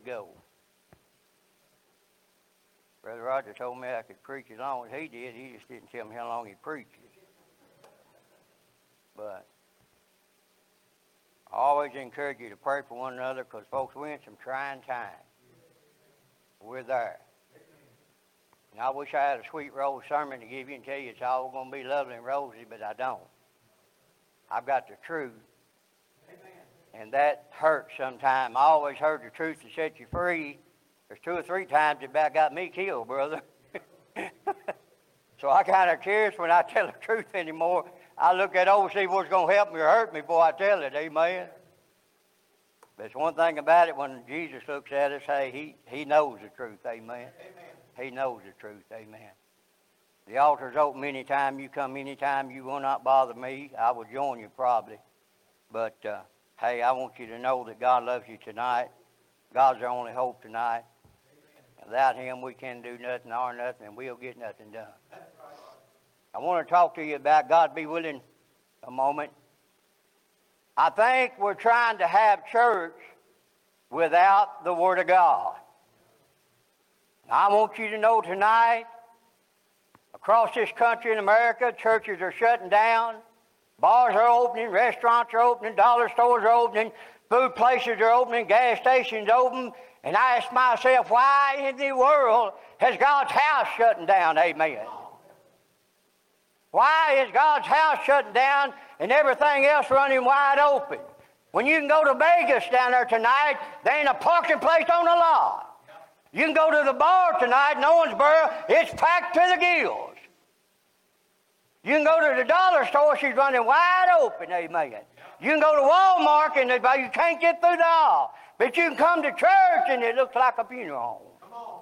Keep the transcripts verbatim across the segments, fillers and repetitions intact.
go. Brother Roger told me I could preach as long as he did. He just didn't tell me how long he preached. But I always encourage you to pray for one another because, folks, we're in some trying times. We're there. And I wish I had a sweet rose sermon to give you and tell you it's all going to be lovely and rosy, but I don't. I've got the truth. Amen. And that hurts sometimes. I always heard the truth to set you free. There's two or three times it about got me killed, brother. So I kind of curious when I tell the truth anymore. I look at over see what's going to help me or hurt me before I tell it. Amen. But it's one thing about it, when Jesus looks at us, hey, he, he knows the truth. Amen. Amen. He knows the truth. Amen. The altar's open anytime you come, anytime you will not bother me. I will join you probably. But, uh, hey, I want you to know that God loves you tonight. God's our only hope tonight. Without him, we can't do nothing or nothing, and we'll get nothing done. I want to talk to you about, God be willing, a moment. I think we're trying to have church without the Word of God. I want you to know tonight, across this country in America, churches are shutting down. Bars are opening, restaurants are opening, dollar stores are opening, food places are opening, gas stations open. And I ask myself, why in the world has God's house shutting down? Amen. Why is God's house shutting down and everything else running wide open? When you can go to Vegas down there tonight, there ain't a parking place on the lot. You can go to the bar tonight in Owensboro, it's packed to the gills. You can go to the dollar store, she's running wide open, amen. You can go to Walmart and you can't get through the aisle. But you can come to church and it looks like a funeral home.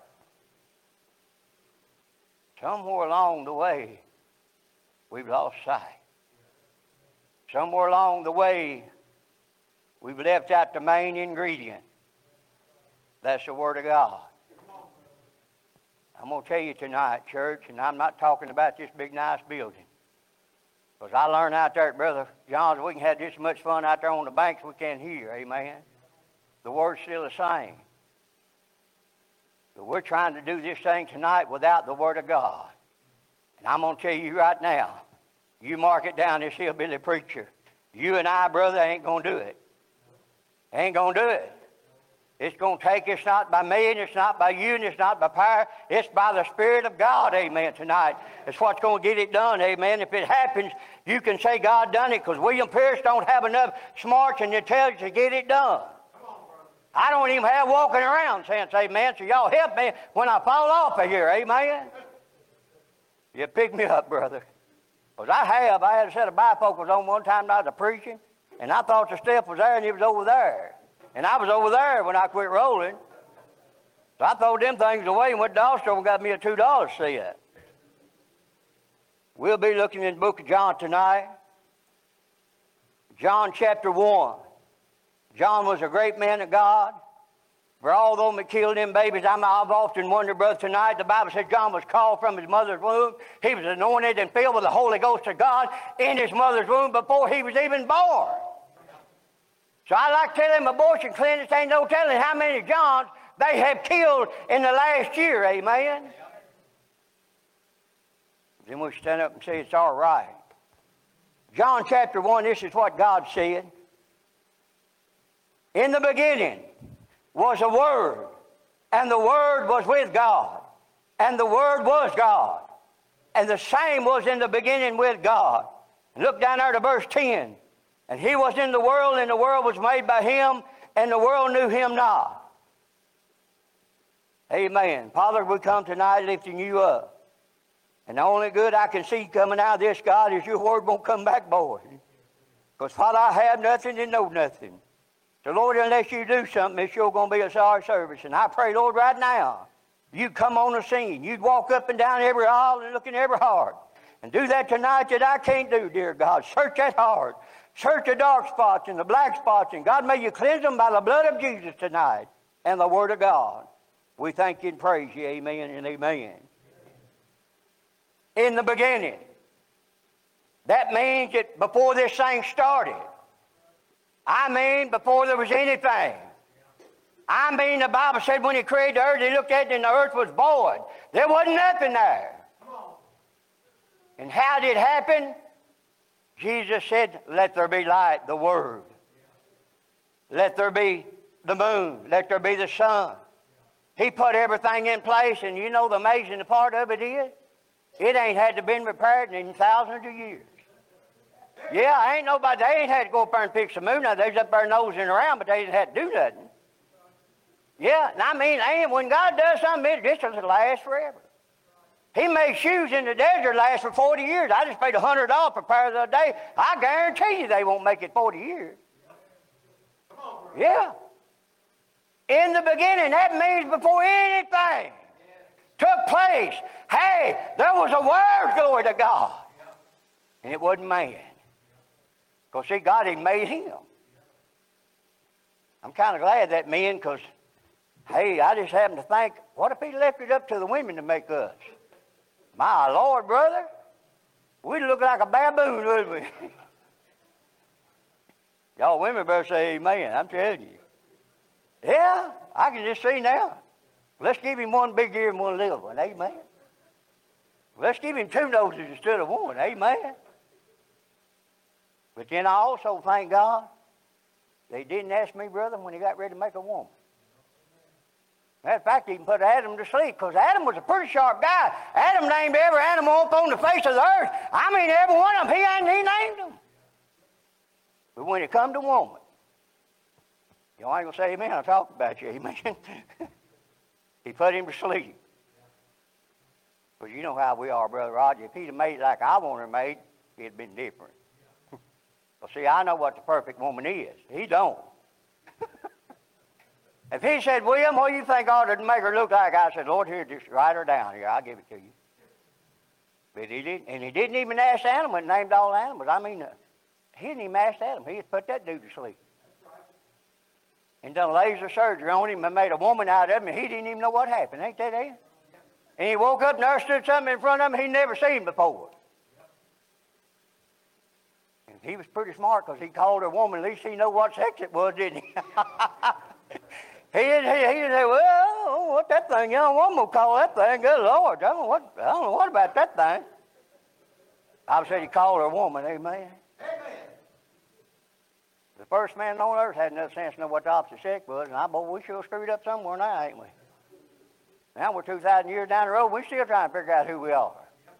Somewhere along the way, we've lost sight. Somewhere along the way, we've left out the main ingredient. That's the Word of God. I'm going to tell you tonight, church, and I'm not talking about this big, nice building. Because I learned out there at Brother John's, we can have just as much fun out there on the banks we can here, amen. The Word's still the same. But we're trying to do this thing tonight without the Word of God. And I'm going to tell you right now, you mark it down, this hillbilly preacher. You and I, brother, ain't going to do it. Ain't going to do it. It's going to take, it's not by me, and it's not by you, and it's not by power. It's by the Spirit of God, amen, tonight. It's what's going to get it done, amen. If it happens, you can say God done it, because William Pierce don't have enough smarts and intelligence to get it done. I don't even have walking around sense, amen, so y'all help me when I fall off of here, amen. You pick me up, brother. Because I have. I had a set of bifocals on one time I was preaching, and I thought the step was there and it was over there. And I was over there when I quit rolling. So I threw them things away and went to the dollar store and got me a two dollar set. We'll be looking in the book of John tonight. John chapter one. John was a great man of God. For all those that killed them babies, I'm, I've often wondered, brother, tonight, the Bible says John was called from his mother's womb. He was anointed and filled with the Holy Ghost of God in his mother's womb before he was even born. So I like to tell them abortion clinics ain't no telling how many Johns they have killed in the last year, amen? Then we stand up and say it's all right. John chapter one, this is what God said. In the beginning was a Word, and the Word was with God, and the Word was God, and the same was in the beginning with God. Look down there to verse ten. And he was in the world, and the world was made by him, and the world knew him not. Amen. Father, we come tonight lifting you up. And the only good I can see coming out of this, God, is your word won't come back void. Because, Father, I have nothing and know nothing. So, Lord, unless you do something, it's sure going to be a sorry service. And I pray, Lord, right now, you'd come on the scene. You'd walk up and down every aisle and look in every heart. And do that tonight that I can't do, dear God. Search that heart. Search the dark spots and the black spots, and God, may you cleanse them by the blood of Jesus tonight and the Word of God. We thank you and praise you, amen and amen. In the beginning. That means that before this thing started. I mean before there was anything. I mean, the Bible said when he created the earth, he looked at it and the earth was void. There wasn't nothing there. And how did it happen? Jesus said, let there be light, the Word. Let there be the moon. Let there be the sun. He put everything in place, and you know the amazing part of it is, it ain't had to been repaired in thousands of years. Yeah, ain't nobody, they ain't had to go up there and fix the moon. Now, they was up there nosing around, but they didn't have to do nothing. Yeah, and I mean, ain't, when God does something, it just doesn't last forever. He made shoes in the desert last for forty years. I just paid one hundred dollars for a pair the other day. I guarantee you they won't make it forty years. Yeah. In the beginning, that means before anything took place. Hey, there was a word, glory to God. And it wasn't man. Because, see, God had made him. I'm kind of glad that men, because, hey, I just happen to think, what if he left it up to the women to make us? My Lord, brother, we'd look like a baboon, wouldn't we? Y'all women better say amen, I'm telling you. Yeah, I can just see now. Let's give him one big ear and one little one, amen. Let's give him two noses instead of one, amen. But then I also thank God they didn't ask me, brother, when he got ready to make a woman. Matter of fact, he even put Adam to sleep, because Adam was a pretty sharp guy. Adam named every animal up on the face of the earth. I mean, every one of them, he, he named them. But when it come to woman, you ain't going to say amen, I'll talk about you, amen. He put him to sleep. Because you know how we are, Brother Roger. If he'd have made it like I want her made, it'd have been different. Well, see, I know what the perfect woman is. He don't. If he said, William, what do you think ought to make her look like? I said, Lord, here, just write her down here. I'll give it to you. But he didn't. And he didn't even ask Adam and named all the animals. I mean, uh, he didn't even ask Adam. He just put that dude to sleep. And done laser surgery on him and made a woman out of him, and he didn't even know what happened. Ain't that it? And he woke up and there stood something in front of him he'd never seen before. And he was pretty smart, because he called her woman. At least he knew what sex it was, didn't he? He didn't, he, he didn't say, well, I don't know what that thing, young woman will call that thing. Good Lord, I don't know what, I don't know what about that thing. I said he called her a woman, amen. Amen. The first man on earth had enough sense to know what the opposite sex was, and I boy, we sure screwed up somewhere now, ain't we? Now we're two thousand years down the road, we're still trying to figure out who we are.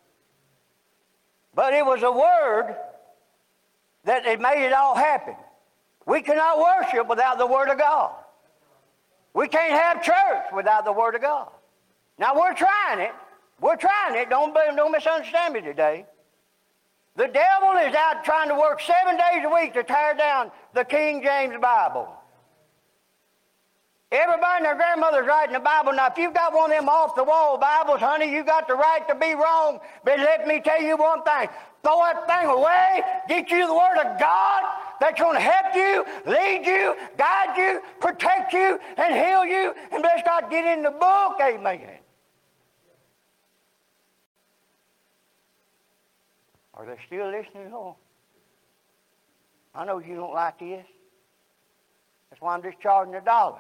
But it was a word that it made it all happen. We cannot worship without the Word of God. We can't have church without the Word of God. Now, we're trying it. We're trying it. Don't, don't misunderstand me today. The devil is out trying to work seven days a week to tear down the King James Bible. Everybody and their grandmother's writing the Bible. Now, if you've got one of them off-the-wall Bibles, honey, you got the right to be wrong. But let me tell you one thing. Throw that thing away. Get you the Word of God. That's going to help you, lead you, guide you, protect you, and heal you. And bless God, get in the book. Amen. Are they still listening, Lord? I know you don't like this. That's why I'm just charging a dollar.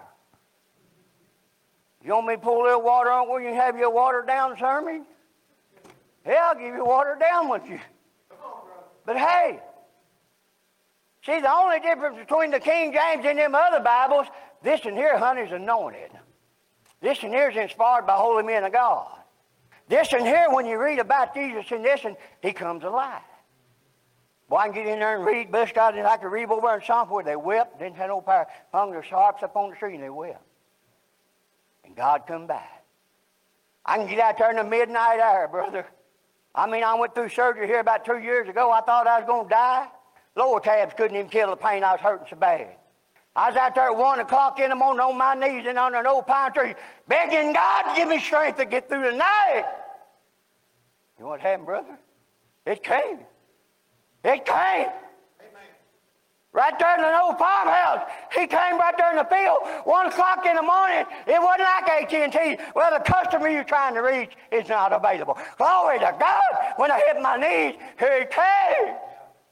You want me to pull a little water on where you can have your watered down sermon? Yeah, I'll give you a watered down with you. But hey, see, the only difference between the King James and them other Bibles, this in here, honey, is anointed. This in here is inspired by holy men of God. This in here, when you read about Jesus in this, and he comes alive. Boy, I can get in there and read, bless God, and I can read over in Psalm where they wept, didn't have no power, hung their harps up on the tree, and they wept. And God come back. I can get out there in the midnight hour, brother. I mean, I went through surgery here about two years ago. I thought I was going to die. Lower tabs couldn't even kill the pain. I was hurting so bad. I was out there at one o'clock in the morning on my knees and under an old pine tree, begging God to give me strength to get through the night. You know what happened, brother? It came. It came. Right there in an old farmhouse. He came right there in the field. One o'clock in the morning. It wasn't like A T and T. Well, the customer you're trying to reach is not available. Glory to God. When I hit my knees, here he came.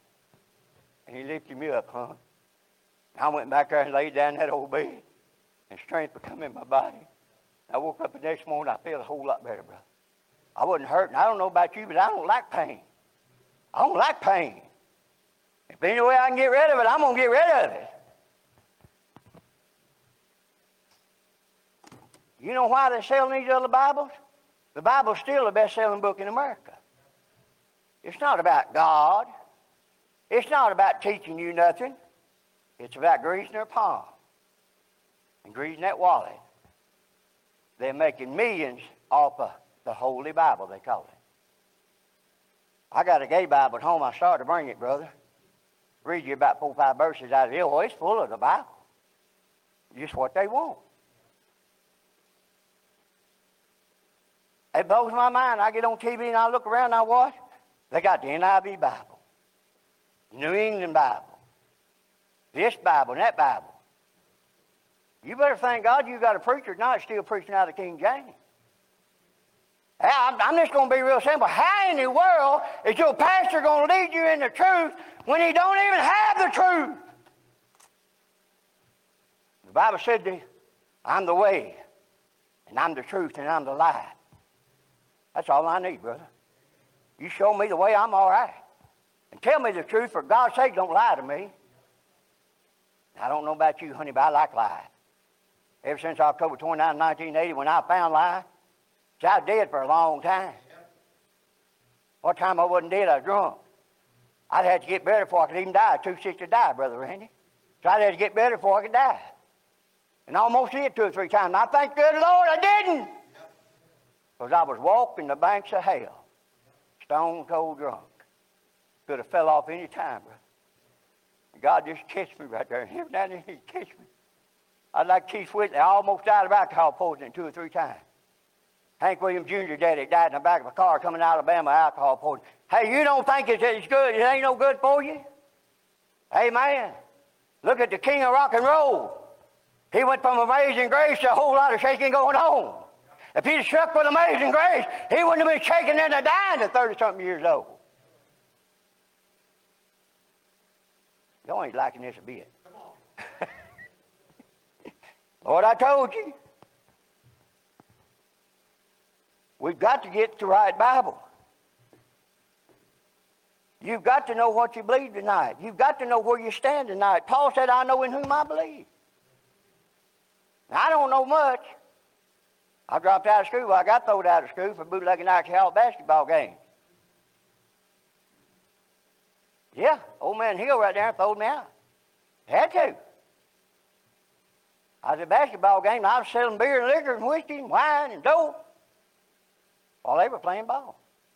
And he lifted me up, huh? I went back there and laid down in that old bed. and strength would come in my body. I woke up the next morning, I felt a whole lot better, brother. I wasn't hurting. I don't know about you, but I don't like pain. I don't like pain. If any way I can get rid of it, I'm going to get rid of it. You know why they're selling these other Bibles? The Bible's still the best-selling book in America. It's not about God. It's not about teaching you nothing. It's about greasing their palm and greasing that wallet. They're making millions off of the Holy Bible, they call it. I got a gay Bible at home. I started to bring it, brother. Read you about four or five verses out of it. Oh, it's full of the Bible. Just what they want. It blows my mind. I get on T V and I look around and I watch. They got the N I V Bible, New England Bible, this Bible and that Bible. You better thank God you got a preacher not still preaching out of King James. I'm, I'm just going to be real simple. How in the world is your pastor going to lead you in the truth when he don't even have the truth? The Bible said, that I'm the way, and I'm the truth, and I'm the light. That's all I need, brother. You show me the way, I'm all right. And tell me the truth, for God's sake, don't lie to me. I don't know about you, honey, but I like lying. Ever since October twenty-ninth, nineteen eighty, when I found lying, so I was dead for a long time. What time I wasn't dead, I was drunk. I'd have to get better before I could even die. I was too sick to die, Brother Randy. So I'd have to get better before I could die. And I almost did two or three times. And I thank good Lord I didn't. Because I was walking the banks of hell, stone cold drunk. Could have fell off any time, brother. God just catch me right there. And every now and then he'd catch me. I'd like Keith Whitley. I almost died of alcohol poisoning two or three times. Hank Williams Junior daddy died in the back of a car coming out of Alabama, alcohol poisoning. Hey, you don't think it's, it's good? It ain't no good for you? Amen. Look at the king of rock and roll. He went from Amazing Grace to a whole lot of shaking going on. If he'd struck with Amazing Grace, he wouldn't have been shaking into dying at thirty-something years old. Y'all ain't liking this a bit. Lord, I told you. We've got to get the right Bible. You've got to know what you believe tonight. You've got to know where you stand tonight. Paul said, I know in whom I believe. Now, I don't know much. I dropped out of school. I got thrown out of school for bootlegging alcohol basketball games. Yeah, old man Hill right there throwed me out. Had to. I was at a basketball game, and I was selling beer and liquor and whiskey and wine and dope while they were playing ball.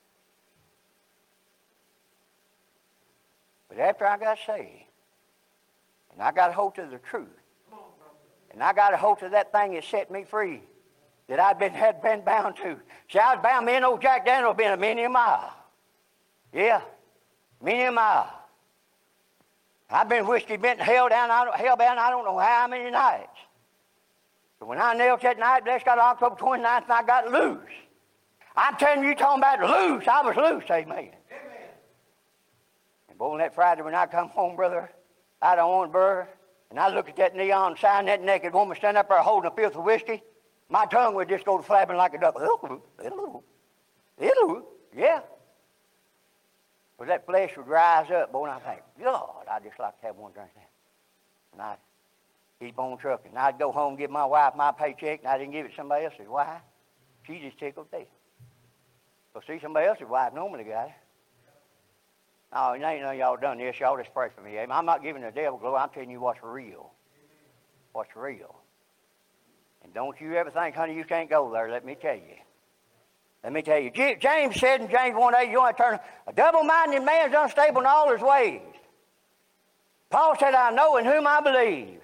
But after I got saved, and I got a hold of the truth, and I got a hold of that thing that set me free, that I'd been had been bound to. See, I was bound. Me and old Jack Daniel been a many a mile. Yeah, many a mile. I've been whiskey bent and held down, I don't, held bound I don't know how many nights. But when I knelt that night, blessed God, October twenty-ninth, and I got loose. I'm telling you, you talking about loose. I was loose, amen. Amen. And boy, on that Friday when I come home, brother, out of Owensboro, and I look at that neon sign, that naked woman standing up there holding a fifth of whiskey, my tongue would just go flapping like a duck. Hello, hello, hello, yeah. But that flesh would rise up, boy, and I think, God, I'd just like to have one drink now. And I'd keep on trucking. And I'd go home and give my wife my paycheck, and I didn't give it to somebody else's wife. She just tickled death. So see, somebody else's wife normally got it. Oh, it ain't none of y'all done this. Y'all just pray for me. Amen. I'm not giving the devil glory. I'm telling you what's real. What's real. And don't you ever think, honey, you can't go there. Let me tell you. Let me tell you. James said in James one eight, you want to turn, a double-minded man is unstable in all his ways. Paul said, I know in whom I believe.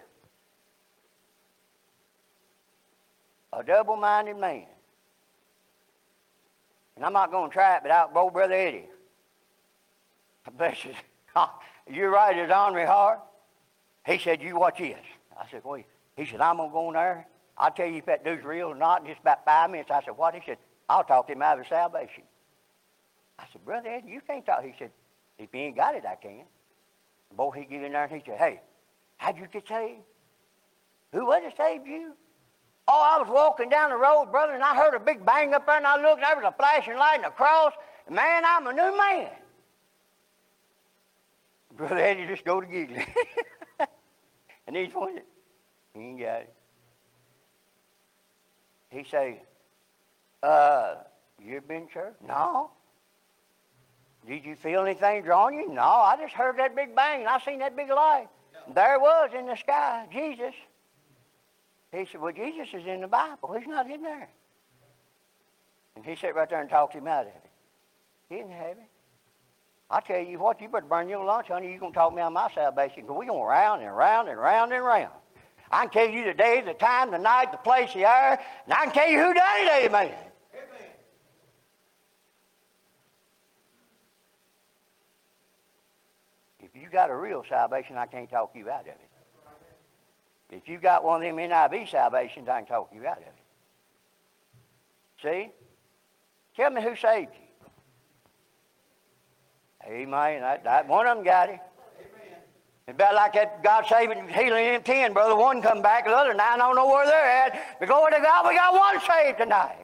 A double-minded man. And I'm not going to try it, but out, old Brother Eddie. Bless you. You're right, his ornery heart. He said, you watch this. I said, well, he said, I'm going to go in there. I'll tell you if that dude's real or not in just about five minutes. I said, what? He said, I'll talk to him out of salvation. I said, Brother Eddie, you can't talk. He said, if he ain't got it, I can. And boy, he get in there and he said, hey, how'd you get saved? Who was it saved you? Oh, I was walking down the road, brother, and I heard a big bang up there, and I looked, and there was a flashing light and a cross. And man, I'm a new man. Brother Eddie just go to giggling. And he's pointing. He ain't got it. He say, uh, you been to church? No. Did you feel anything drawing you? No, I just heard that big bang, and I seen that big light. Yeah. There it was in the sky, Jesus. He said, well, Jesus is in the Bible. He's not in there. And he sat right there and talked him out of it. He didn't have it. I tell you what, you better burn your lunch, honey. You're going to talk me out of my salvation, because we're going round and round and round and round. I can tell you the day, the time, the night, the place, the hour, and I can tell you who done it, amen. Amen. If you got a real salvation, I can't talk you out of it. If you got one of them N I V salvations, I can talk you out of it. See? Tell me who saved you. Amen. That, that, one of them got it. Amen. It's about like that God saving, healing them ten, brother. One come back, the other nine, I don't know where they're at. But glory to God, we got one saved tonight.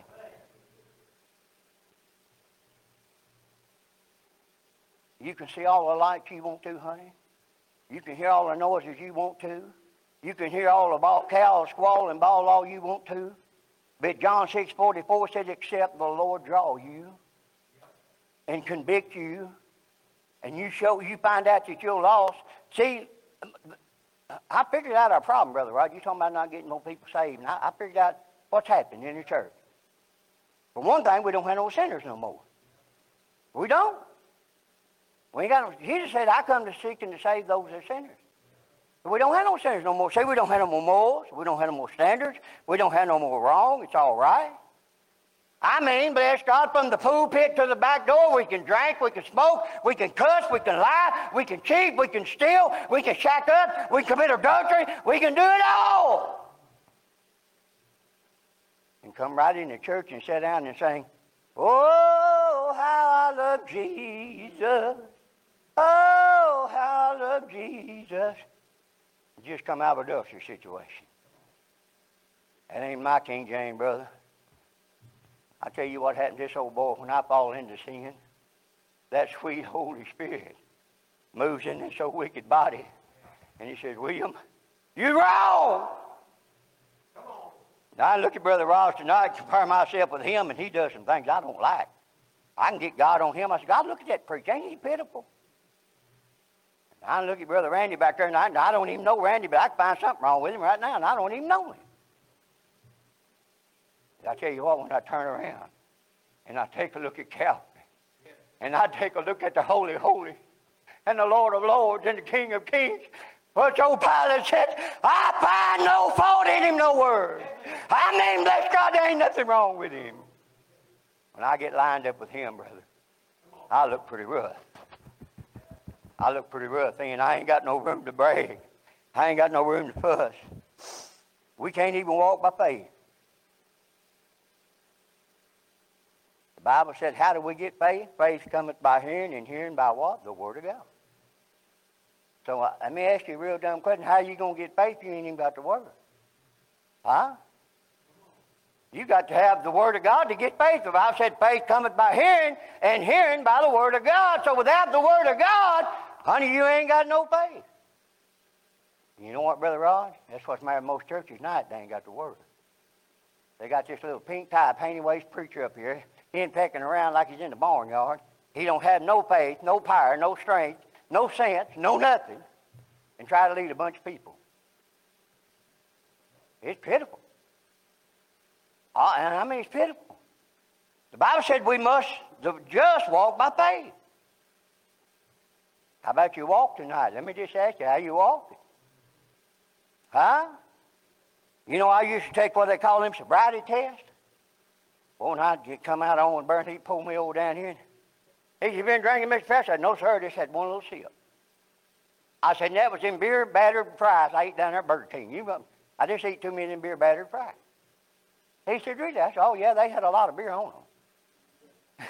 You can see all the lights you want to, honey. You can hear all the noises you want to. You can hear all the ball, cows squall and bawl all you want to. But John six forty-four said, except the Lord draw you and convict you, and you show, you find out that you're lost. See, I figured out our problem, Brother Rod. You're talking about not getting more people saved. And I, I figured out what's happening in the church. For one thing, we don't have no sinners no more. We don't. We ain't got no, Jesus said, I come to seek and to save those that are sinners. But we don't have no sinners no more. See, we don't have no more morals. We don't have no more standards. We don't have no more wrong. It's all right. I mean, bless God, from the pulpit to the back door, we can drink, we can smoke, we can cuss, we can lie, we can cheat, we can steal, we can shack up, we can commit adultery, we can do it all. And come right in the church and sit down and sing, oh, how I love Jesus. Oh, how I love Jesus. Just come out of a adultery situation. That ain't my King James, brother. I tell you what happened to this old boy when I fall into sin. That sweet Holy Spirit moves in this old wicked body. And he says, William, you're wrong. Come on. Now I look at Brother Ross tonight, compare myself with him, and he does some things I don't like. I can get God on him. I said, God, look at that preacher. Ain't he pitiful? And I look at Brother Randy back there, and I, I don't even know Randy, but I can find something wrong with him right now, and I don't even know him. I tell you what, when I turn around and I take a look at Calvary, and I take a look at the Holy Holy and the Lord of Lords and the King of Kings, what old Pilate said, I find no fault in him, no word. I mean, bless God, there ain't nothing wrong with him. When I get lined up with him, brother, I look pretty rough. I look pretty rough, and I ain't got no room to brag. I ain't got no room to fuss. We can't even walk by faith. The Bible said, how do we get faith? Faith cometh by hearing, and hearing by what? The Word of God. So uh, let me ask you a real dumb question. How are you going to get faith if you ain't even got the Word? Huh? You got to have the Word of God to get faith. The Bible said faith cometh by hearing, and hearing by the Word of God. So without the Word of God, honey, you ain't got no faith. You know what, Brother Rod? That's what's the matter with most churches tonight. They ain't got the Word. They got this little pink tie, painted-waist preacher up here. He ain't pecking around like he's in the barnyard. He don't have no faith, no power, no strength, no sense, no nothing, and try to lead a bunch of people. It's pitiful. Uh, and I mean, it's pitiful. The Bible said we must just walk by faith. How about you walk tonight? Let me just ask you, how you walking? Huh? You know, I used to take what they call them sobriety tests. Well, when I'd get, come out on and burn, he'd pull me over down here. He said, you been drinking, Mister Professor? I said, no, sir, I just had one little sip. I said, and that was in beer battered fries I ate down there at Burger King. You, I just ate two million beer battered fries. He said, really? I said, oh, yeah, they had a lot of beer on them.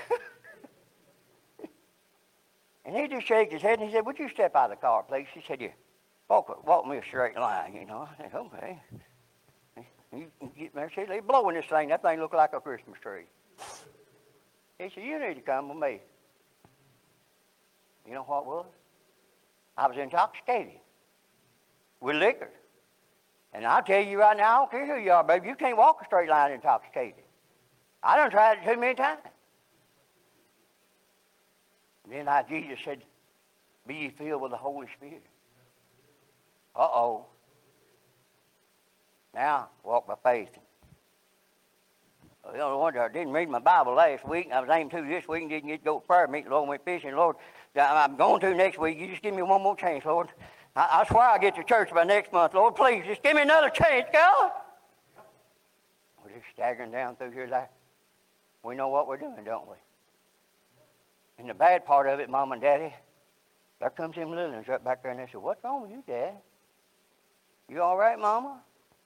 And he just shook his head and he said, would you step out of the car, please? He said, yeah, walk, walk me a straight line, you know. I said, okay. You can get there, see, they're blowing this thing. That thing look like a Christmas tree. He said, you need to come with me. You know what it was? I was intoxicated with liquor. And I'll tell you right now, I don't care who you are, baby, you can't walk a straight line intoxicated. I done tried it too many times. And then I, Jesus said, be ye filled with the Holy Spirit. Uh-oh. Now, walk by faith. The only wonder I didn't read my Bible last week. I was aiming to this week and didn't get to go to prayer meeting. Lord went fishing. Lord, I'm going to next week. You just give me one more chance, Lord. I, I swear I'll get to church by next month. Lord, please, just give me another chance, God. We're just staggering down through here like we know what we're doing, don't we? And the bad part of it, Mom and Daddy, there comes them little ones right back there and they said, what's wrong with you, Dad? You all right, Mama?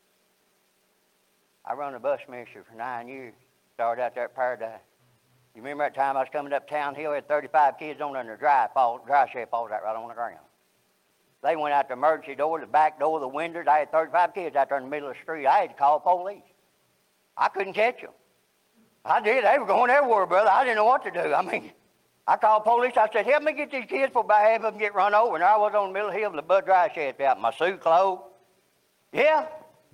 I run a bus ministry for nine years. Started out there at Paradise. You remember that time I was coming up Town Hill, had thirty-five kids on there, and the dry, fall, dry shed falls out right on the ground. They went out the emergency door, the back door, the windows. I had thirty-five kids out there in the middle of the street. I had to call police. I couldn't catch them. I did. They were going everywhere, brother. I didn't know what to do. I mean, I called police. I said, help me get these kids before half of them get run over. And I was on the middle of the hill with the bud dry shed out, my suit clothes. Yeah.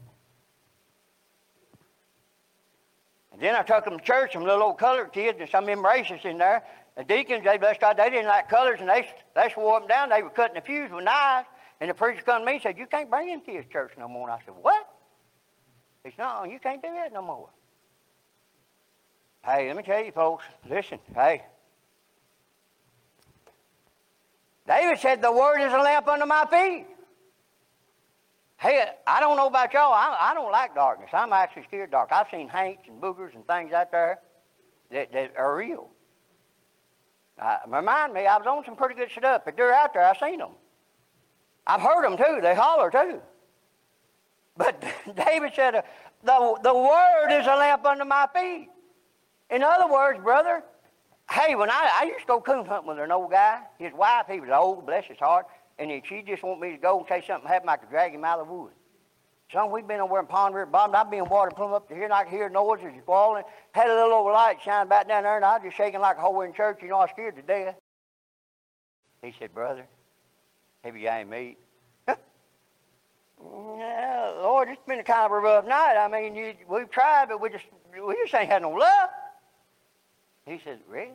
And then I took them to church, some little old colored kids and some of them racists in there. The deacons, they blessed God, they didn't like colors, and they, they swore them down. They were cutting the fuse with knives. And the preacher come to me and said, you can't bring them kids to church no more. And I said, what? He said, no, you can't do that no more. Hey, let me tell you, folks, listen, hey. David said, the word is a lamp under my feet. Hey, I don't know about y'all. I, I don't like darkness. I'm actually scared of dark. I've seen hanks and boogers and things out there that, that are real. Uh, remind me, I was on some pretty good stuff, but they're out there. I've seen them. I've heard them too. They holler too. But David said, uh, the, the word is a lamp under my feet. In other words, brother, hey, when I, I used to go coon hunting with an old guy, his wife, he was old, bless his heart, and if she just want me to go in case something happened, I could drag him out of the woods. Son, we've been over in Pond River Bottom. I've been in water plumb up to here, and I could hear noises falling. Had a little old light shining back down there, and I was just shaking like a hole in church. You know, I was scared to death. He said, brother, have you got any meat? Yeah, Lord, it's been a kind of a rough night. I mean, you, we've tried, but we just we just ain't had no luck. He said, really?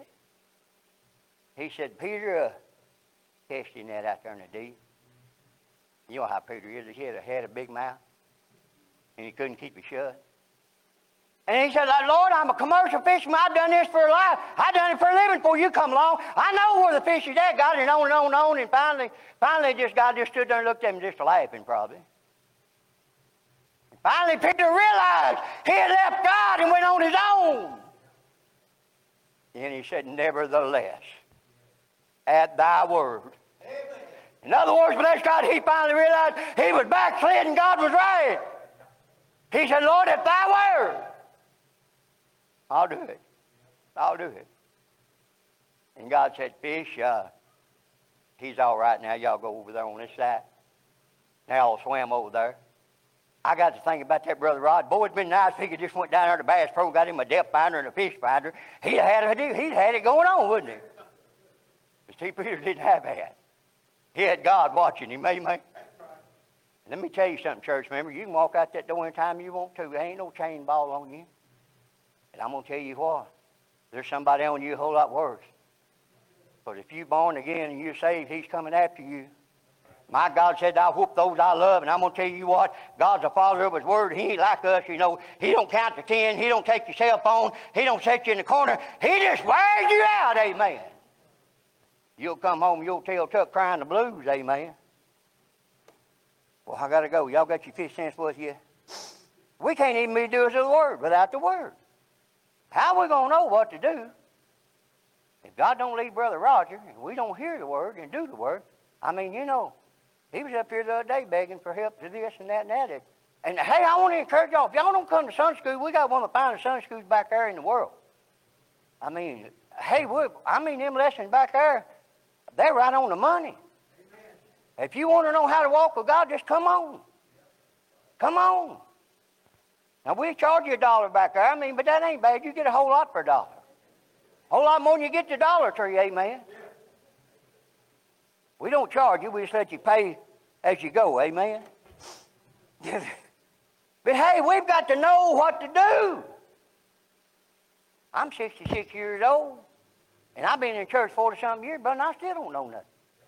He said, Peter, uh, casting that out there in the deep. You know how Peter is. He had a, had a big mouth, and he couldn't keep it shut. And he said, Lord, I'm a commercial fisherman. I've done this for a life. I've done it for a living before you come along. I know where the fish is at. God, and on and on and on. And finally, finally, just God just stood there and looked at him, just laughing probably. And finally, Peter realized he had left God and went on his own. And he said, nevertheless, at thy word. Amen. In other words, bless God, he finally realized he was backslid and God was right. He said, Lord, at thy word, I'll do it. I'll do it. And God said, fish, uh, he's all right now. Y'all go over there on this side. They all swam over there. I got to think about that, Brother Rod. Boy, it'd been nice if he could just went down there to Bass Pro, got him a depth finder and a fish finder. He'd have had it, he'd had it going on, wouldn't he? But see, Peter didn't have that. He had God watching him, amen. Let me tell you something, church member. You can walk out that door anytime you want to. There ain't no chain ball on you. And I'm going to tell you what. There's somebody on you a whole lot worse. Because if you're born again and you're saved, he's coming after you. My God said, I'll whoop those I love. And I'm going to tell you what, God's a father of his word. He ain't like us, you know. He don't count to ten. He don't take your cell phone. He don't set you in the corner. He just wears you out, amen. You'll come home, you'll tell Tuck crying the blues, amen. Well, I got to go. Y'all got your fish sense with you? We can't even be doers of the word without the word. How are we going to know what to do if God don't lead Brother Roger and we don't hear the word and do the word? I mean, you know, he was up here the other day begging for help to this and that and that. And, hey, I want to encourage y'all. If y'all don't come to Sunday school, we got one of the finest Sunday schools back there in the world. I mean, hey, we, I mean, them lessons back there, they're right on the money. Amen. If you want to know how to walk with God, just come on. Come on. Now, we'll charge you a dollar back there. I mean, but that ain't bad. You get a whole lot for a dollar. A whole lot more than you get the Dollar Tree, amen. We don't charge you. We just let you pay as you go, amen. But, hey, we've got to know what to do. I'm sixty-six years old, and I've been in church forty-something years, but I still don't know nothing.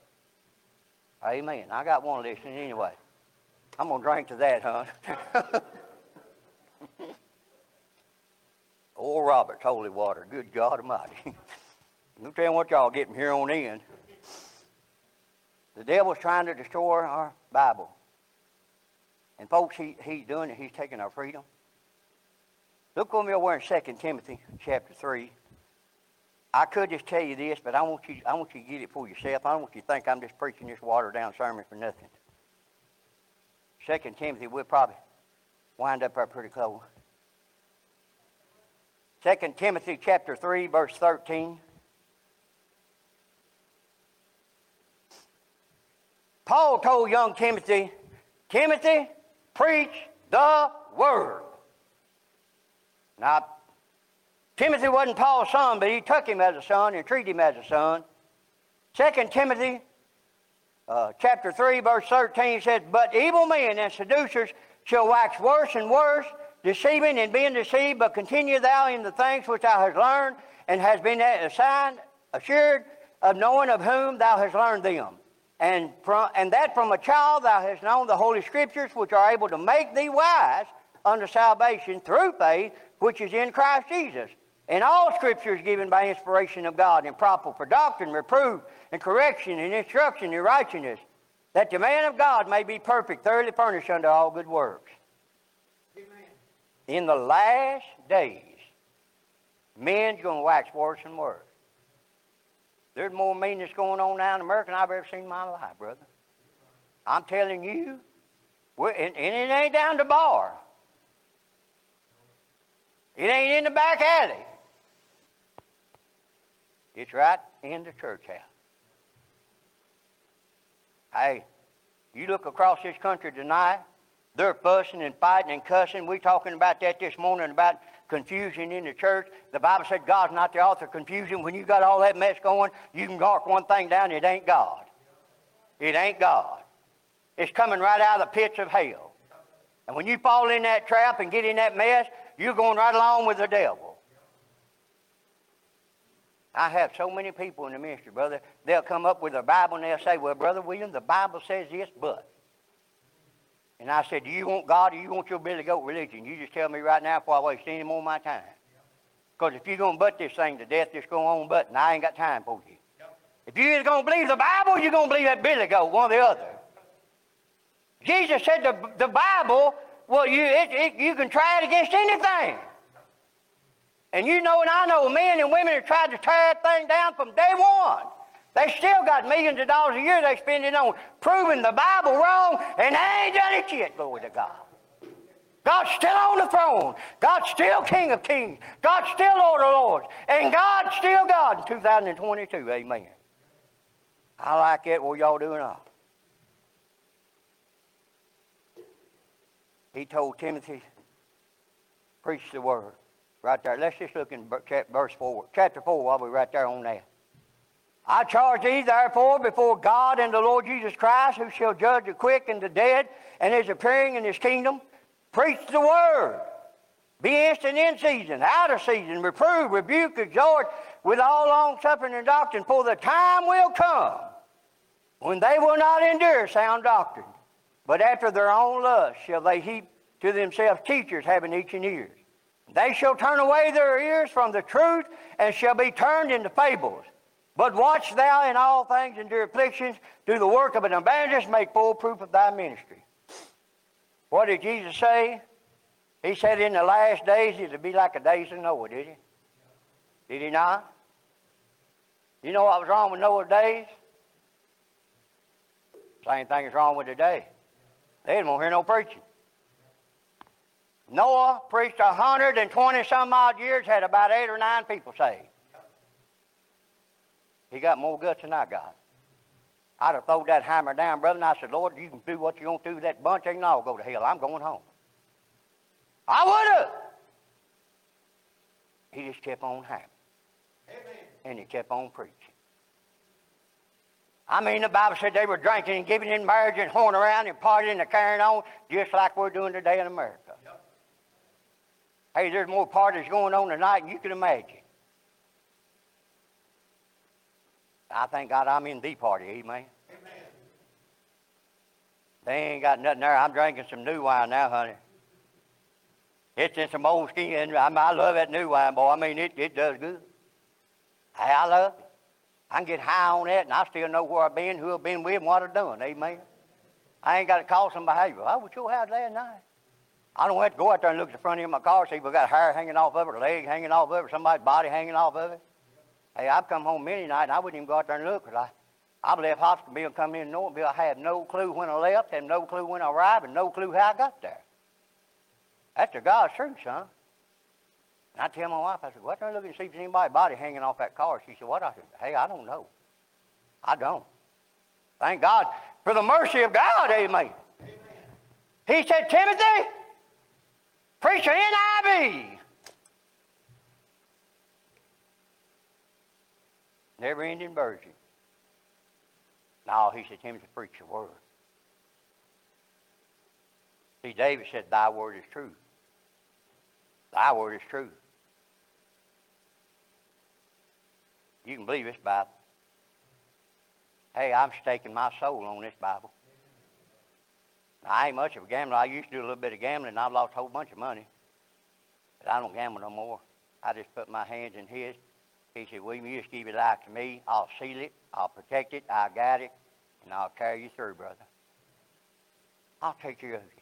Amen. I got one listening anyway. I'm going to drink to that, huh? Old Robert's holy water. Good God Almighty. Let me tell you what y'all get from here on in. The devil's trying to destroy our Bible. And folks, he, he's doing it. He's taking our freedom. Look with me over in Second Timothy chapter three. I could just tell you this, but I want you, I want you to get it for yourself. I don't want you to think I'm just preaching this watered-down sermon for nothing. Second Timothy, we'll probably wind up there pretty close. Second Timothy chapter three, verse thirteen. Paul told young Timothy, Timothy, preach the word. Now, Timothy wasn't Paul's son, but he took him as a son and treated him as a son. Second Timothy uh, chapter three, verse thirteen says, but evil men and seducers shall wax worse and worse, deceiving and being deceived, but continue thou in the things which thou hast learned, and hast been assigned, assured of knowing of whom thou hast learned them. And, from, and that from a child thou hast known the Holy Scriptures, which are able to make thee wise unto salvation through faith, which is in Christ Jesus. And all Scripture is given by inspiration of God, and proper for doctrine, reproof, and correction, and instruction in righteousness, that the man of God may be perfect, thoroughly furnished unto all good works. Amen. In the last days, men's going to wax worse and worse. There's more meanness going on now in America than I've ever seen in my life, brother. I'm telling you, we're, and, and it ain't down the bar. It ain't in the back alley. It's right in the church house. Hey, you look across this country tonight, they're fussing and fighting and cussing. We're talking about that this morning, about confusion in the church. The Bible said God's not the author of confusion. When you got all that mess going, you can mark one thing down, it ain't God. It ain't God. It's coming right out of the pits of hell. And when you fall in that trap and get in that mess, you're going right along with the devil. I have so many people in the ministry, brother. They'll come up with a Bible and they'll say, well, Brother William, the Bible says this, but. And I said, do you want God or you want your Billy Goat religion? You just tell me right now before I waste any more of my time. Because if you're going to butt this thing to death, just go on butting. I ain't got time for you. If you're going to believe the Bible, you're going to believe that Billy Goat, one or the other. Jesus said the, the Bible, well, you, it, it, you can try it against anything. And you know and I know men and women have tried to tear that thing down from day one. They still got millions of dollars a year they spend it on proving the Bible wrong, and they ain't done it yet, glory to God. God's still on the throne. God's still King of Kings. God's still Lord of Lords. And God's still God in two thousand twenty-two, amen. I like it. What y'all doing all? He told Timothy, preach the word. Right there. Let's just look in verse four, chapter four while we're right there on that. I charge thee, therefore, before God and the Lord Jesus Christ, who shall judge the quick and the dead, and is appearing in his kingdom, preach the word. Be instant in season, out of season, reprove, rebuke, exhort, with all long-suffering and doctrine, for the time will come when they will not endure sound doctrine, but after their own lust shall they heap to themselves teachers having itching ears. They shall turn away their ears from the truth, and shall be turned into fables. But watch thou in all things, endure afflictions, do the work of an evangelist, make full proof of thy ministry. What did Jesus say? He said in the last days it would be like the days of Noah, did he? Did he not? You know what was wrong with Noah's days? Same thing is wrong with today. They didn't want to hear no preaching. Noah preached a hundred and twenty some odd years, had about eight or nine people saved. He got more guts than I got. I'd have thrown that hammer down, brother, and I said, Lord, you can do what you want to do with that bunch, they can all go to hell. I'm going home. I would have. He just kept on hammering. And he kept on preaching. I mean, the Bible said they were drinking and giving in marriage and whoring around and partying and carrying on just like we're doing today in America. Yep. Hey, there's more parties going on tonight than you can imagine. I thank God I'm in the party, amen. Amen. They ain't got nothing there. I'm drinking some new wine now, honey. It's in some old skin. I, mean, I love that new wine, boy. I mean, it, it does good. Hey, I love it. I can get high on that, and I still know where I've been, who I've been with, and what I've done. Amen. I ain't got to call some behavior. I was at your house last night. I don't have to go out there and look at the front end of my car, see if we got hair hanging off of it, or leg hanging off of it, or somebody's body hanging off of it. Hey, I've come home many nights, and I wouldn't even go out there and look, because I, I left hospital, come in Nortonville. I had no clue when I left, had no clue when I arrived, and no clue how I got there. That's the God's truth, son. And I tell my wife, I said, what are you looking to see if there's anybody's body hanging off that car? She said, what? I said, hey, I don't know. I don't. Thank God for the mercy of God, amen. Amen. He said, Timothy, preach an N I V. Never-ending version. No, he said, Timothy, preach the word. See, David said, thy word is true. Thy word is true. You can believe this Bible. Hey, I'm staking my soul on this Bible. Now, I ain't much of a gambler. I used to do a little bit of gambling, and I've lost a whole bunch of money. But I don't gamble no more. I just put my hands in his. He said, William, you just give your life to me. I'll seal it. I'll protect it. I'll guide it. And I'll carry you through, brother. I'll take care of you.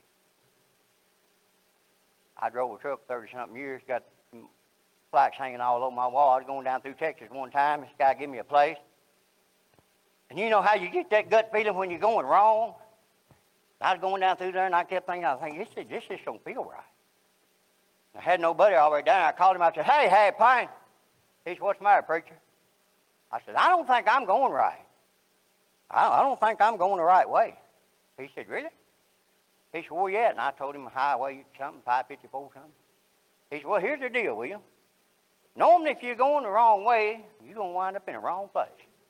I drove a truck thirty-something years, got plaques hanging all over my wall. I was going down through Texas one time. This guy gave me a place. And you know how you get that gut feeling when you're going wrong? I was going down through there, and I kept thinking, I was thinking, this, this just don't feel right. I had nobody all the way down. I called him. I said, hey, hey, Pine. He said, what's the matter, preacher? I said, I don't think I'm going right. I, I don't think I'm going the right way. He said, really? He said, where you at? And I told him highway something, five fifty-four something. He said, well, here's the deal, William. Normally, if you're going the wrong way, you're going to wind up in the wrong place.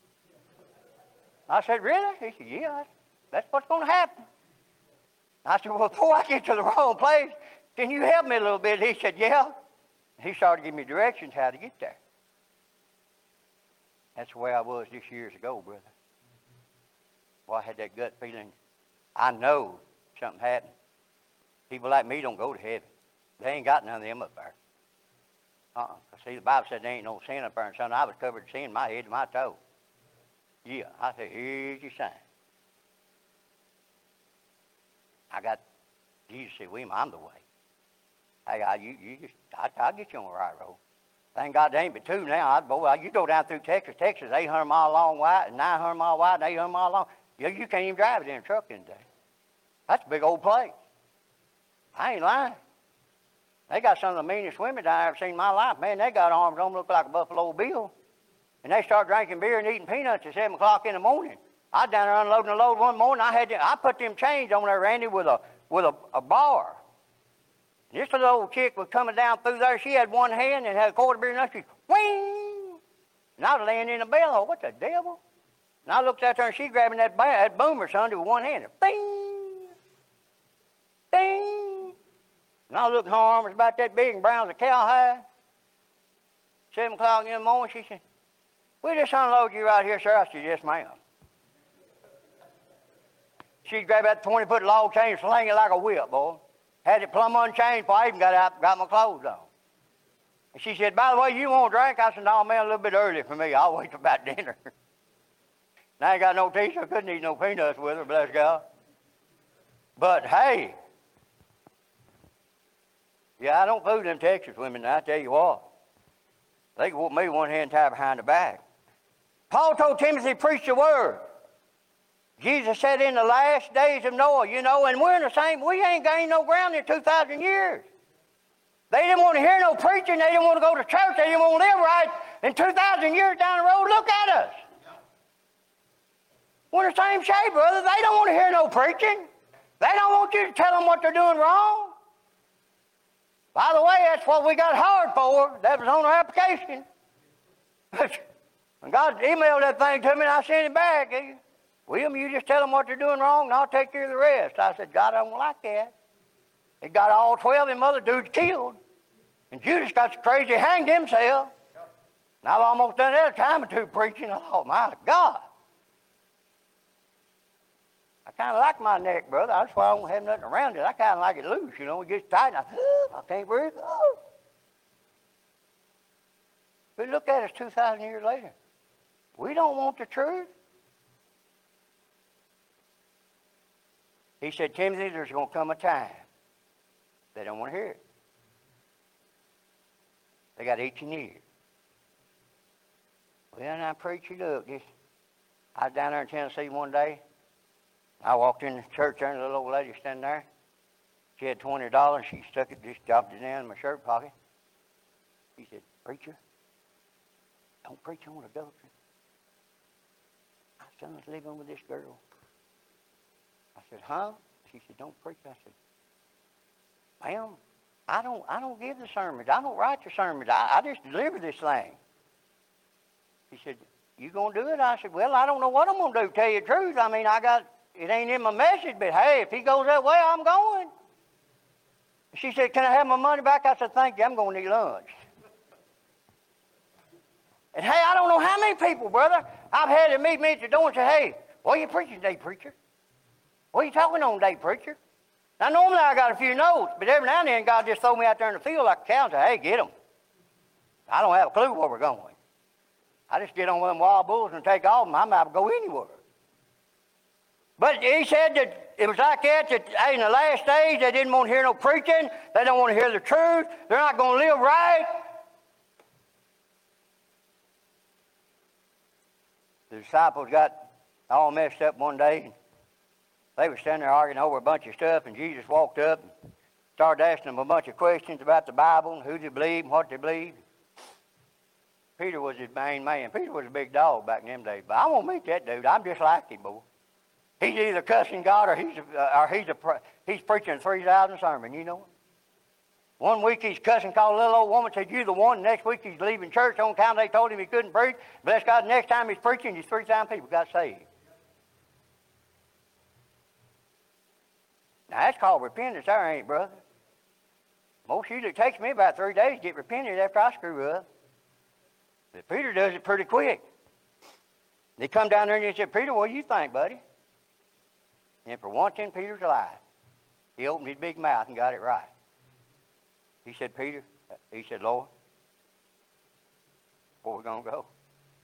I said, really? He said, yeah, that's what's going to happen. I said, well, before I get to the wrong place, can you help me a little bit? He said, yeah. He started giving me directions how to get there. That's the way I was this years ago, brother. Well, I had that gut feeling. I know something happened. People like me don't go to heaven. They ain't got none of them up there. Uh-uh. See, the Bible said there ain't no sin up there, and son, I was covered in sin, my head to my toe. Yeah, I said, here's your sign. I got, Jesus said, William, I'm the way. Hey, I, you, you just, I, I'll get you on the right road. Thank God there ain't but two now. I, boy, you go down through Texas. Texas, eight hundred miles long wide, and nine hundred miles wide, and eight hundred miles long. You, you can't even drive it in a truck in a day. That's a big old place. I ain't lying. They got some of the meanest women I ever seen in my life. Man, they got arms on look like a Buffalo Bill. And they start drinking beer and eating peanuts at seven o'clock in the morning. I was down there unloading a load one morning. I had to, I put them chains on there, Randy, with a with a, a bar. And this little old chick was coming down through there. She had one hand and had a quarter beer, and she wing. And I was laying in the bell. Oh, what the devil? And I looked out there, and she grabbing that, that boomer, son, with one hand. Bing, bing. And I looked, her arm was about that big and brown as a cowhide. Seven o'clock in the morning, she said, "We just unload you right here, sir." I said, "Yes, ma'am." She'd grab that twenty-foot log chain and sling it like a whip, boy. Had it plumb unchained before I even got out got my clothes on. And she said, "By the way, you want a drink?" I said, "No, man, a little bit early for me. I'll wait till about dinner." And I ain't got no tea, so I couldn't eat no peanuts with her, bless God. But, hey, yeah, I don't fool them Texas women, I tell you what. They can whoop me one hand tied behind the back. Paul told Timothy, preach the word. Jesus said in the last days of Noah, you know, and we're in the same, we ain't gained no ground in two thousand years. They didn't want to hear no preaching. They didn't want to go to church. They didn't want to live right. And two thousand years down the road, look at us. We're in the same shape, brother. They don't want to hear no preaching. They don't want you to tell them what they're doing wrong. By the way, that's what we got hired for. That was on our application. When God emailed that thing to me and I sent it back, he, William, you just tell them what they're doing wrong and I'll take care of the rest. I said, God, I don't like that. He got all twelve of them other dudes killed. And Judas got so crazy, hanged himself. And I've almost done that a time or two preaching. I thought, my God. I kind of like my neck, brother. That's why I don't have nothing around it. I kind of like it loose, you know. It gets tight and I, I can't breathe. Oh. But look at us two thousand years later. We don't want the truth. He said, Timothy, there's going to come a time they don't want to hear it. They got itching ears. Well, now, preacher, look, this, I was down there in Tennessee one day. I walked in the church there, and a little old lady standing there. She had twenty dollars. She stuck it, just dropped it down in my shirt pocket. She said, preacher, don't preach on adultery. My son's living with this girl. I said, huh? She said, don't preach. I said, ma'am, I don't, I don't give the sermons. I don't write the sermons. I, I just deliver this thing. She said, you going to do it? I said, well, I don't know what I'm going to do, tell you the truth. I mean, I got, it ain't in my message, but hey, if he goes that way, I'm going. She said, can I have my money back? I said, thank you, I'm going to eat lunch. And hey, I don't know how many people, brother, I've had to meet me at the door and say, hey, what are you preaching today, preacher? What are you talking on today, preacher? Now, normally I got a few notes, but every now and then God just throw me out there in the field like a cow and say, hey, get them. I don't have a clue where we're going. I just get on with them wild bulls and take off them. I might go anywhere. But he said that it was like that, that hey, in the last days they didn't want to hear no preaching. They don't want to hear the truth. They're not going to live right. The disciples got all messed up one day. They were standing there arguing over a bunch of stuff, and Jesus walked up and started asking them a bunch of questions about the Bible and who they believe and what they believe. Peter was his main man. Peter was a big dog back in them days, but I won't meet that dude. I'm just like him, boy. He's either cussing God or he's a, or he's a, he's preaching three thousand sermon. You know. One week he's cussing, called a little old woman, said you the one. The next week he's leaving church on account they told him he couldn't preach. Bless God, the next time he's preaching, these three thousand people got saved. Now that's called repentance, there ain't it, brother? Most usually it takes me about three days to get repented after I screw up. But Peter does it pretty quick. They come down there and they said, Peter, what do you think, buddy? And for once in Peter's life, he opened his big mouth and got it right. He said, Peter, he said, Lord, where we going to go?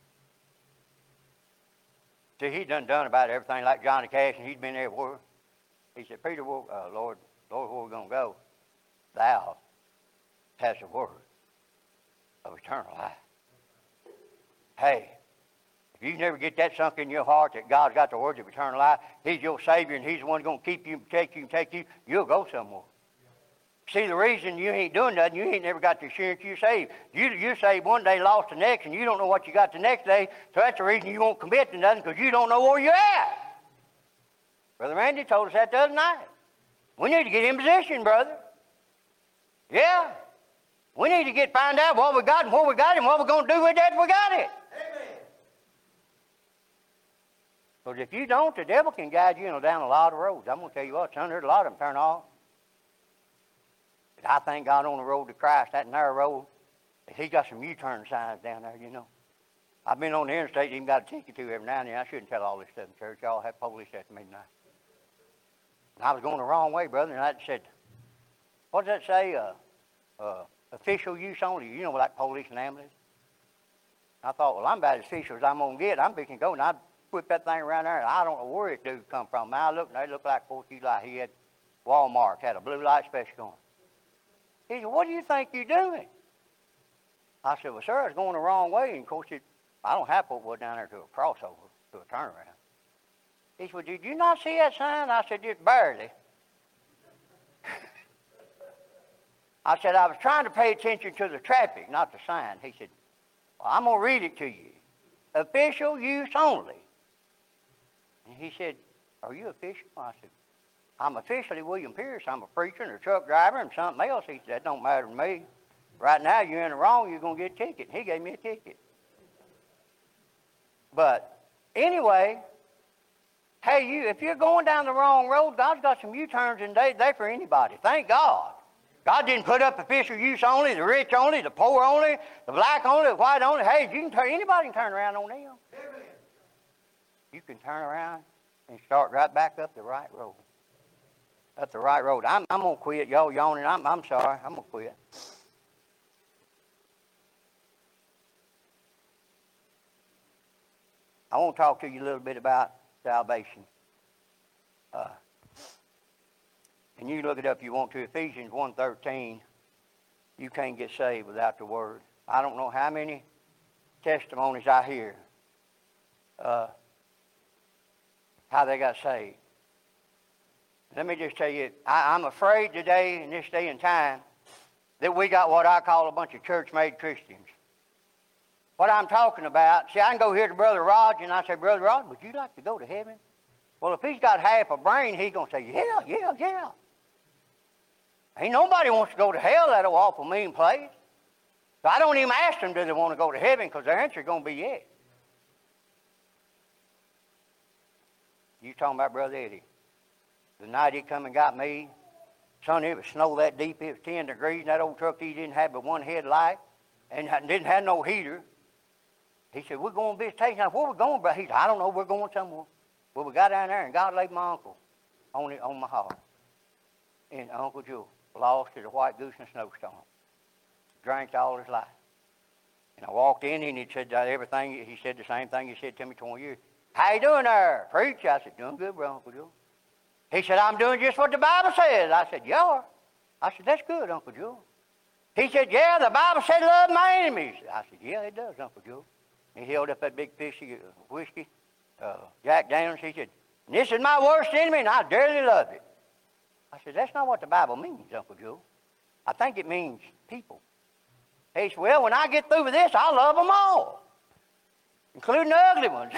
See, he'd done done about everything like Johnny Cash, and he'd been everywhere. He said, Peter, well, uh, Lord, Lord, where we going to go? Thou hast the word of eternal life. Hey, if you never get that sunk in your heart that God's got the words of eternal life, He's your Savior and He's the one going to keep you, protect you, and take you, you'll go somewhere. See, the reason you ain't doing nothing, you ain't never got the assurance you're saved. You, you're saved one day, lost the next, and you don't know what you got the next day, so that's the reason you won't commit to nothing, because you don't know where you're at. Brother Randy told us that the other night. We need to get in position, brother. Yeah. We need to get find out what we got and what we got and what we're going to do with that if we got it. Amen. Because if you don't, the devil can guide you, you know, down a lot of roads. I'm going to tell you what, son, there's a lot of them turn off. But I thank God on the road to Christ, that narrow road, He got some U-turn signs down there, you know. I've been on the interstate, even got a ticket to every now and then. I shouldn't tell all this stuff in church. Y'all have police after me tonight. And I was going the wrong way, brother, and I said, what does that say? Uh, uh, official use only, you know, like police and ambulance. I thought, well, I'm about as official as I'm going to get. I'm fixing to go, and I whip that thing around there, and I don't know where it dude come from. I looked, and they looked like Fourth of July. He had Walmart, had a blue light special on. He said, what do you think you're doing? I said, well, sir, I was going the wrong way, and of course, it, I don't have to put one down there to a crossover, to a turnaround. He said, well, did you not see that sign? I said, just barely. I said, I was trying to pay attention to the traffic, not the sign. He said, well, I'm going to read it to you. Official use only. And he said, are you official? I said, I'm officially William Pierce. I'm a preacher and a truck driver and something else. He said, that don't matter to me. Right now, you're in the wrong, you're going to get a ticket. He gave me a ticket. But anyway, hey, you, if you're going down the wrong road, God's got some U-turns and they, they're for anybody. Thank God. God didn't put up official use only, the rich only, the poor only, the black only, the white only. Hey, you can turn, anybody can turn around on them. Amen. You can turn around and start right back up the right road. Up the right road. I'm, I'm going to quit. Y'all yawning. I'm, I'm sorry. I'm going to quit. I want to talk to you a little bit about salvation. Uh, and you look it up if you want to. Ephesians one thirteen. You can't get saved without the Word. I don't know how many testimonies I hear uh, how they got saved. Let me just tell you, I, I'm afraid today, in this day and time, that we got what I call a bunch of church-made Christians. What I'm talking about, see, I can go here to Brother Rod, and I say, Brother Rod, would you like to go to heaven? Well, if he's got half a brain, he's going to say, yeah, yeah, yeah. Ain't nobody wants to go to hell, that awful mean place. So I don't even ask them, do they want to go to heaven, because their answer is going to be yes. You talking about Brother Eddie. The night he come and got me, son, it was snow that deep, it was ten degrees, and that old truck he didn't have but one headlight, and didn't have no heater. He said, we're going to visitation. I said, where we going, brother? He said, I don't know, we're going somewhere. Well, we got down there, and God laid my uncle on, it, on my heart. And Uncle Joe lost to the white goose in a snowstorm. Drank all his life. And I walked in, and he said uh, everything, he said the same thing he said to me twenty years. How you doing there, preach? I said, doing good, brother, Uncle Joe. He said, I'm doing just what the Bible says. I said, you are. I said, that's good, Uncle Joe. He said, yeah, the Bible said love my enemies. I said, yeah, it does, Uncle Joe. He held up that big fishy whiskey, uh, Jack Daniels. He said, this is my worst enemy, and I dearly love it. I said, that's not what the Bible means, Uncle Joe. I think it means people. He said, well, when I get through with this, I'll love them all, including the ugly ones.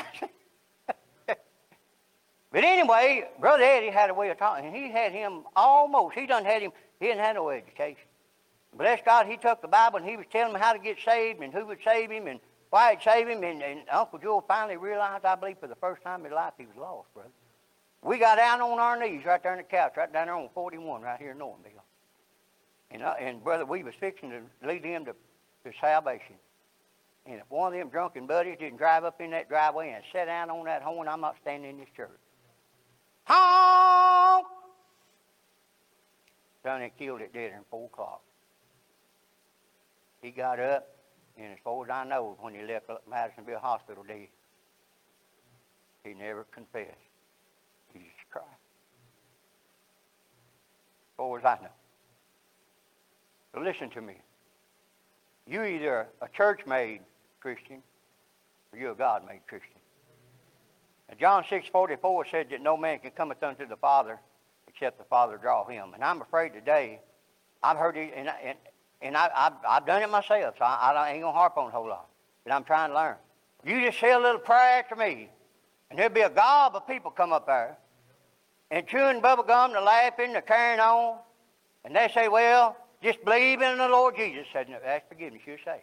But anyway, Brother Eddie had a way of talking, and he had him almost, he done had him, he didn't have no education. Bless God, he took the Bible, and he was telling me how to get saved, and who would save him, and why it'd save him, and, and Uncle Joe finally realized, I believe, for the first time in his life, he was lost, brother. We got down on our knees right there on the couch, right down there on forty-one, right here in Nortonville. And, uh, and brother, we was fixing to lead him to, to salvation. And if one of them drunken buddies didn't drive up in that driveway and sit down on that horn, I'm not standing in this church. Honk! Son, they killed it dead in four o'clock. He got up, and as far as I know, when he left Madisonville Hospital dead, he never confessed Jesus Christ. As far as I know. So listen to me. You're either a church-made Christian or you're a God-made Christian. And John six forty-four said that no man can cometh unto the Father except the Father draw him. And I'm afraid today, I've heard it, and, and, and I, I've, I've done it myself, so I, I ain't going to harp on it a whole lot. But I'm trying to learn. You just say a little prayer after me, and there'll be a gob of people come up there, and chewing bubble gum, they're laughing, they're carrying on, and they say, well, just believe in the Lord Jesus. Said, no, ask forgiveness, you're saved.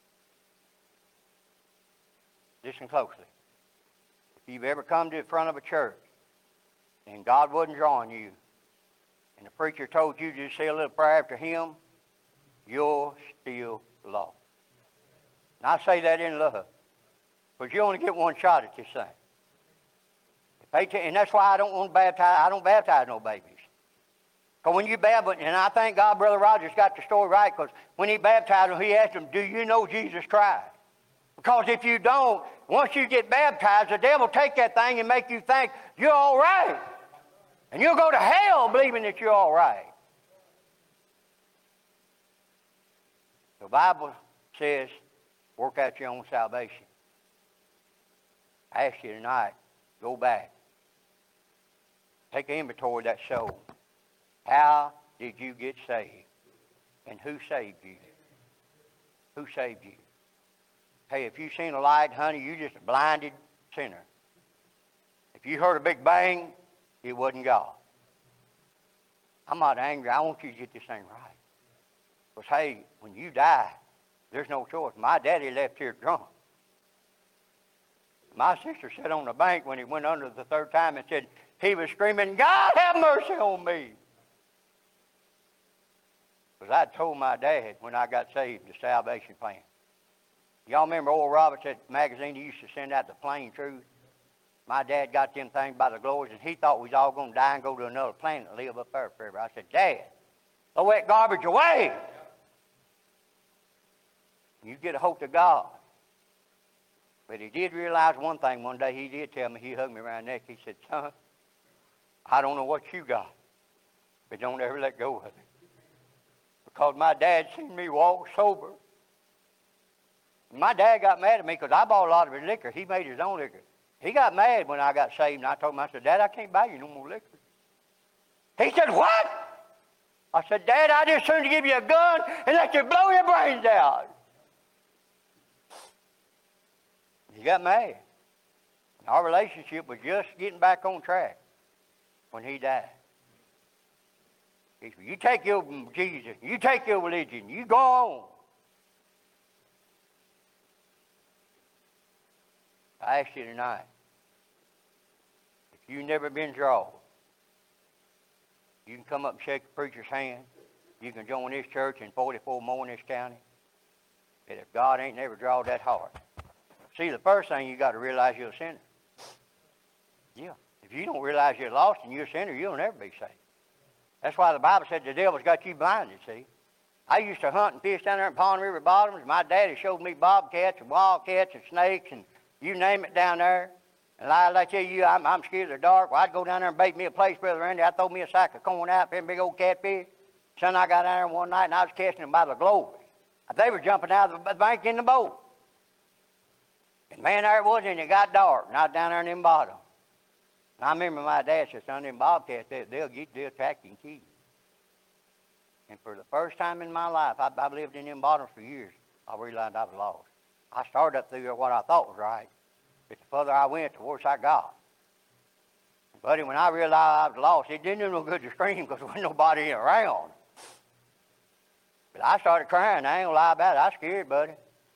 Listen closely. If you've ever come to the front of a church and God wasn't drawing you, and the preacher told you to just say a little prayer after him, you're still lost. And I say that in love, because you only get one shot at this thing. If they t- and that's why I don't want to baptize. I don't baptize no babies. Because when you baptize, and I thank God Brother Rogers got the story right, because when he baptized them, he asked them, do you know Jesus Christ? Because if you don't, once you get baptized, the devil will take that thing and make you think you're all right. And you'll go to hell believing that you're all right. The Bible says, work out your own salvation. I ask you tonight, go back. Take an inventory of that soul. How did you get saved? And who saved you? Who saved you? Hey, if you seen a light, honey, you just a blinded sinner. If you heard a big bang, it wasn't God. I'm not angry. I want you to get this thing right. Because, hey, when you die, there's no choice. My daddy left here drunk. My sister sat on the bank when he went under the third time and said, he was screaming, God have mercy on me. Because I told my dad when I got saved the salvation plan. Y'all remember Oral Roberts, that magazine he used to send out, The Plain Truth? My dad got them things by the glories, and he thought we was all going to die and go to another planet and live up there forever. I said, Dad, throw that garbage away. You get a hold of God. But he did realize one thing. One day he did tell me, he hugged me around the neck. He said, son, I don't know what you got, but don't ever let go of it. Because my dad seen me walk sober. My dad got mad at me because I bought a lot of his liquor. He made his own liquor. He got mad when I got saved, and I told him, I said, Dad, I can't buy you no more liquor. He said, what? I said, Dad, I just soon to give you a gun and let you blow your brains out. He got mad. Our relationship was just getting back on track when he died. He said, you take your Jesus, you take your religion, you go on. I ask you tonight, if you've never been drawn, you can come up and shake the preacher's hand. You can join this church and forty-four more in this county. And if God ain't never drawed that heart. See, the first thing you got to realize you're a sinner. Yeah. If you don't realize you're lost and you're a sinner, you'll never be saved. That's why the Bible said the devil's got you blinded, see. I used to hunt and fish down there in Pond River bottoms. My daddy showed me bobcats and wildcats and snakes and you name it down there. And like I tell you, I'm, I'm scared of the dark. Well, I'd go down there and bait me a place, Brother Randy. I'd throw me a sack of corn out for them big old catfish. Son, I got down there one night and I was casting them by the glory. They were jumping out of the bank in the boat. And man, there it was, and it got dark. And I was down there in them bottom. And I remember my dad said, son, them bobcats, they, they'll get, they'll track you and kill you. And for the first time in my life, I, I've lived in them bottoms for years, I realized I was lost. I started up through what I thought was right. But the further I went, the worse I got. Buddy, when I realized I was lost, it didn't do no good to scream because there wasn't nobody around. But I started crying. I ain't gonna lie about it. I was scared, buddy.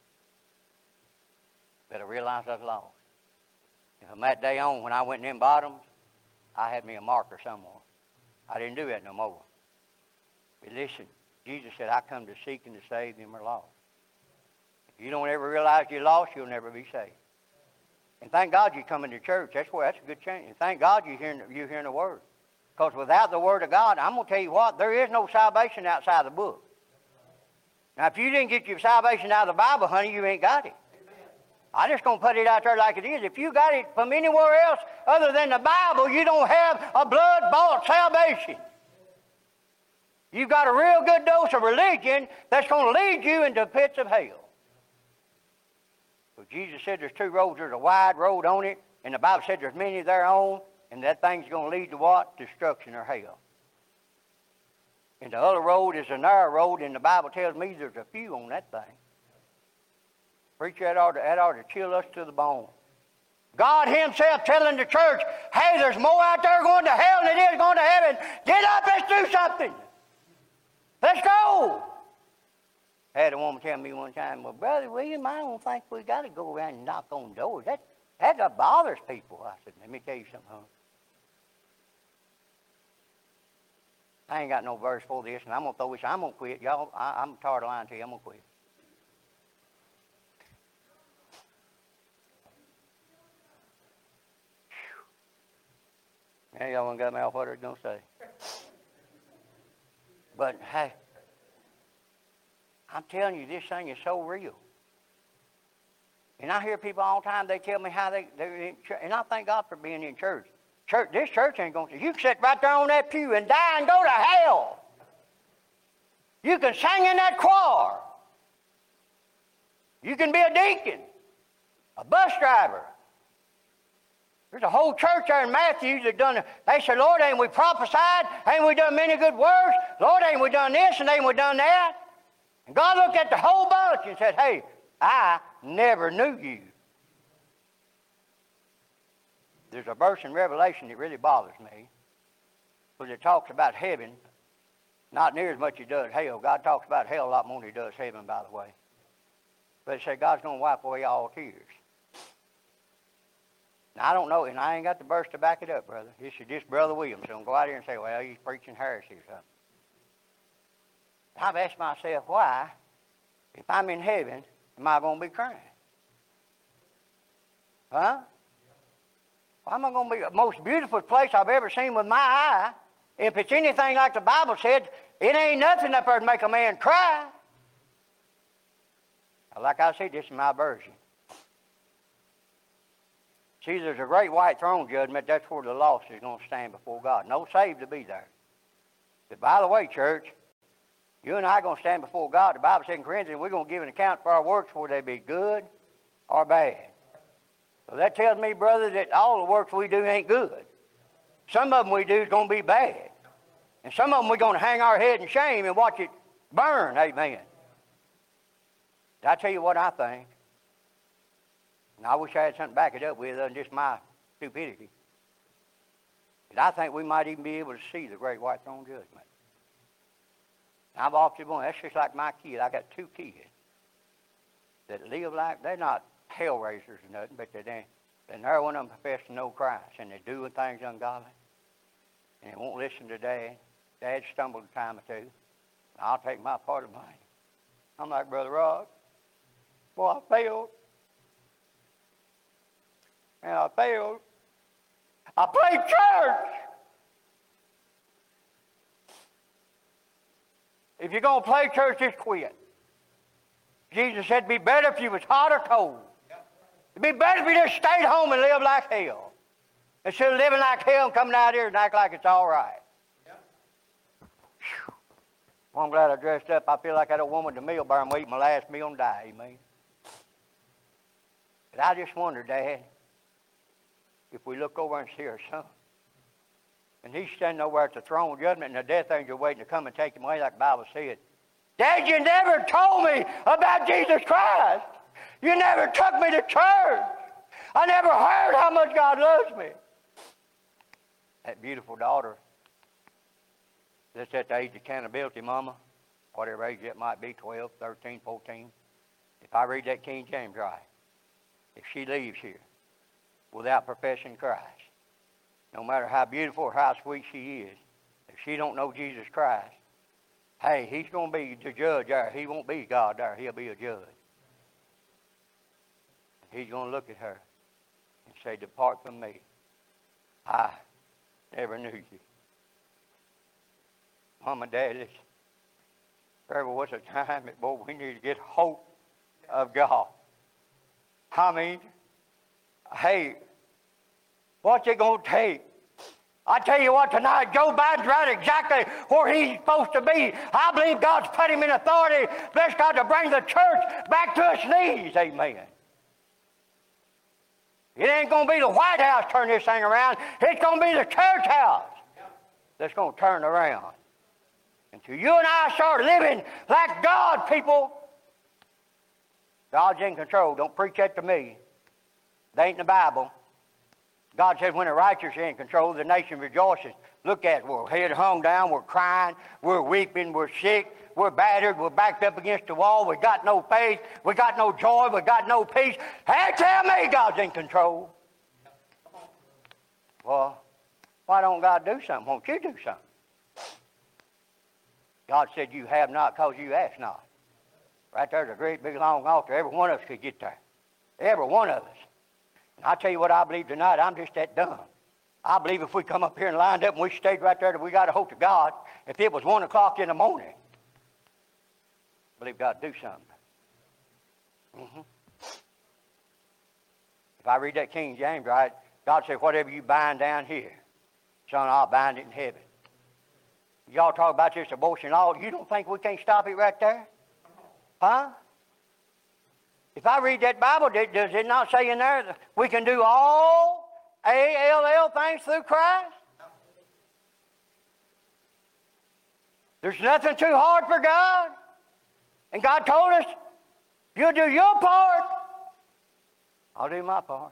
But I realized I was lost. And from that day on, when I went in them bottoms, I had me a marker somewhere. I didn't do that no more. But listen, Jesus said, I come to seek and to save them who are lost. If you don't ever realize you're lost, you'll never be saved. And thank God you're coming to church. That's where that's a good change. And thank God you're hearing, you're hearing the Word. Because without the Word of God, I'm going to tell you what, there is no salvation outside the book. Now, if you didn't get your salvation out of the Bible, honey, you ain't got it. I'm just going to put it out there like it is. If you got it from anywhere else other than the Bible, you don't have a blood-bought salvation. You've got a real good dose of religion that's going to lead you into the pits of hell. So Jesus said there's two roads. There's a wide road on it, and the Bible said there's many thereon, and that thing's going to lead to what? Destruction or hell. And the other road is a narrow road, and the Bible tells me there's a few on that thing. Preacher, that ought, to, that ought to chill us to the bone. God himself telling the church, hey, there's more out there going to hell than it is going to heaven. Get up, let's do something. Let's go. I had a woman tell me one time, well, Brother William, I don't think we got to go around and knock on doors. That, that bothers people. I said, let me tell you something, honey. I ain't got no verse for this, and I'm going to throw this. I'm going to quit. Y'all, I, I'm tired of lying to you. I'm going to quit. Now y'all ain't got me off what I was going to say. But, hey, I'm telling you, this thing is so real. And I hear people all the time, they tell me how they, they're in church. And I thank God for being in church. Church, this church ain't going to, you can sit right there on that pew and die and go to hell. You can sing in that choir. You can be a deacon, a bus driver. There's a whole church there in Matthew that done, they said, Lord, ain't we prophesied? Ain't we done many good works? Lord, ain't we done this and ain't we done that? And God looked at the whole bunch and said, hey, I never knew you. There's a verse in Revelation that really bothers me, because it talks about heaven Not near as much as he does hell. God talks about hell a lot more than he does heaven, by the way. But he said God's going to wipe away all tears. Now, I don't know, and I ain't got the verse to back it up, brother. This is just Brother Williams. So don't go out here and say, well, he's preaching heresy or something. I've asked myself, why, if I'm in heaven, am I going to be crying? Huh? Why am I going to be the most beautiful place I've ever seen with my eye? If it's anything like the Bible said, it ain't nothing up there to make a man cry. Like I said, this is my version. See, there's a great white throne judgment. That's where the lost is going to stand before God. No saved to be there. But by the way, church, you and I are going to stand before God. The Bible says in Corinthians, we're going to give an account for our works, whether they be good or bad. So that tells me, brother, that all the works we do ain't good. Some of them we do is going to be bad. And some of them we're going to hang our head in shame and watch it burn. Amen. I tell you what I think. And I wish I had something to back it up with other than just my stupidity. But I think we might even be able to see the great white throne judgment. And I've often wondered, that's just like my kid. I got two kids that live like, they're not hell raisers or nothing, but they're, they're never one of them profess to know Christ, and they're doing things ungodly. And they won't listen to Dad. Dad stumbled a time or two. I'll take my part of mine. I'm like, Brother Rod, boy, I failed. And I failed. I played church. If you're going to play church, just quit. Jesus said it'd be better if you was hot or cold. It'd be better if you just stayed home and lived like hell. Instead of living like hell and coming out here and act like it's all right. Whew. Well, I'm glad I dressed up. I feel like that old woman at the meal bar. I'm waiting my last meal and die. Amen. But I just wonder, Dad, if we look over and see our son, and he's standing over at the throne of judgment, and the death angel waiting to come and take him away, like the Bible said. Dad, you never told me about Jesus Christ. You never took me to church. I never heard how much God loves me. That beautiful daughter, that's at the age of accountability, Mama, whatever age it might be, twelve, thirteen, fourteen. If I read that King James right, if she leaves here without professing Christ, no matter how beautiful or how sweet she is, if she don't know Jesus Christ, hey, he's going to be the judge there. He won't be God there. He'll be a judge. He's going to look at her and say, depart from me. I never knew you. Mama, Dad, listen. There was a time that, boy, we need to get hope of God. I mean, hey, what's it going to take? I tell you what, tonight, Joe Biden's right exactly where he's supposed to be. I believe God's put him in authority, bless God, to bring the church back to its knees. Amen. It ain't going to be the White House turn this thing around. It's going to be the church house that's going to turn around. Until you and I start living like God, people, God's in control. Don't preach that to me. They ain't in the Bible. God said when the righteous are in control, the nation rejoices. Look at it. We're head hung down. We're crying. We're weeping. We're sick. We're battered. We're backed up against the wall. We got no faith. We got no joy. We got no peace. Hey, tell me God's in control. Well, why don't God do something? Won't you do something? God said you have not because you ask not. Right there's a great big long altar. Every one of us could get there. Every one of us. And I tell you what I believe tonight, I'm just that dumb. I believe if we come up here and lined up and we stayed right there that we got a hope to God, if it was one o'clock in the morning, I believe God would do something. Mm-hmm. If I read that King James right, God said, whatever you bind down here, son, I'll bind it in heaven. Y'all talk about this abortion law. You don't think we can't stop it right there? Huh? If I read that Bible, does it not say in there that we can do all A L L things through Christ? There's nothing too hard for God. And God told us, you'll do your part, I'll do my part.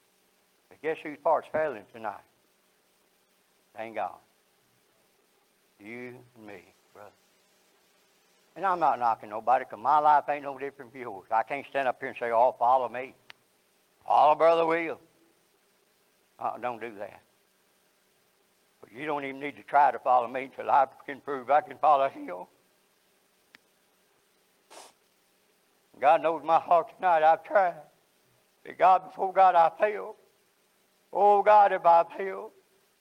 But guess whose part's failing tonight? Thank God. You and me, brother. And I'm not knocking nobody, because my life ain't no different from yours. I can't stand up here and say, oh, follow me. Follow Brother Will. Uh, don't do that. But you don't even need to try to follow me until I can prove I can follow him. God knows my heart tonight. I've tried. But God, before God, I failed. Oh, God, if I failed.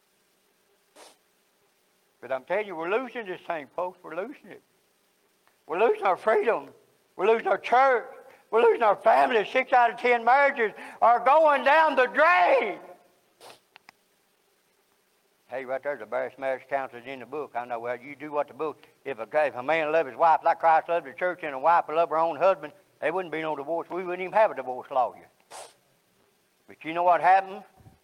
But I'm telling you, we're losing this thing, folks. We're losing it. We're losing our freedom. We're losing our church. We're losing our family. Six out of ten marriages are going down the drain. Hey, right there's the various marriage counselors in the book. I know, well, you do what the book. If a, if a man loves his wife like Christ loved the church, and a wife will love her own husband, there wouldn't be no divorce. We wouldn't even have a divorce lawyer. But you know what happened?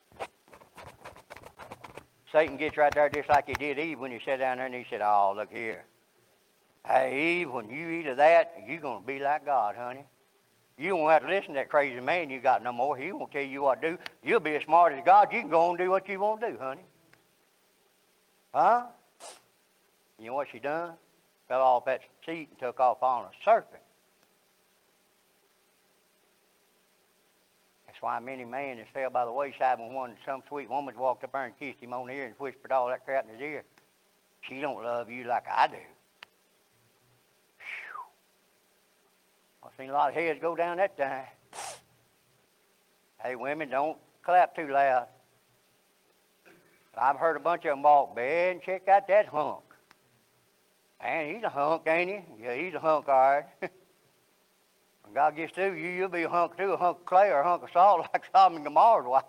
Satan gets right there just like he did Eve when he sat down there and he said, oh, look here. Hey, Eve, when you eat of that, you're going to be like God, honey. You won't have to listen to that crazy man you got no more. He won't tell you what to do. You'll be as smart as God. You can go and do what you want to do, honey. Huh? You know what she done? Fell off that seat and took off on a serpent. That's why many men has fell by the wayside when one some sweet woman walked up there and kissed him on the ear and whispered all that crap in his ear. She don't love you like I do. Whew. I've seen a lot of heads go down that time. Hey, women, don't clap too loud. I've heard a bunch of them walk, man, check out that hunk. Man, he's a hunk, ain't he? Yeah, he's a hunk, all right. When God gets through you, you'll be a hunk too, a hunk of clay or a hunk of salt like Sodom and Gomorrah's wife.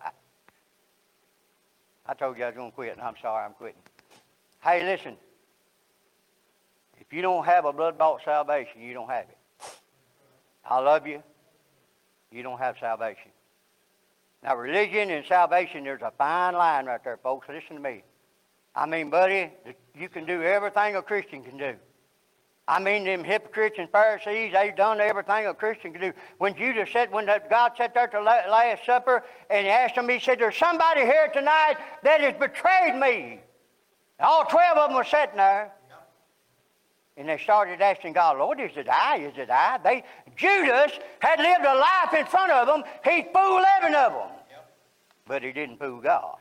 I told you I was going to quit, and I'm sorry I'm quitting. Hey, listen. If you don't have a blood-bought salvation, you don't have it. I love you. You don't have salvation. Now, religion and salvation, there's a fine line right there, folks. Listen to me. I mean, buddy, you can do everything a Christian can do. I mean, them hypocrites and Pharisees, they've done everything a Christian can do. When Judas said, when God sat there to the Last Supper, and he asked him, he said, there's somebody here tonight that has betrayed me. All twelve of them were sitting there. And they started asking God, Lord, is it I? Is it I? They, Judas had lived a life in front of them. He fooled eleven of them. Yep. But he didn't fool God.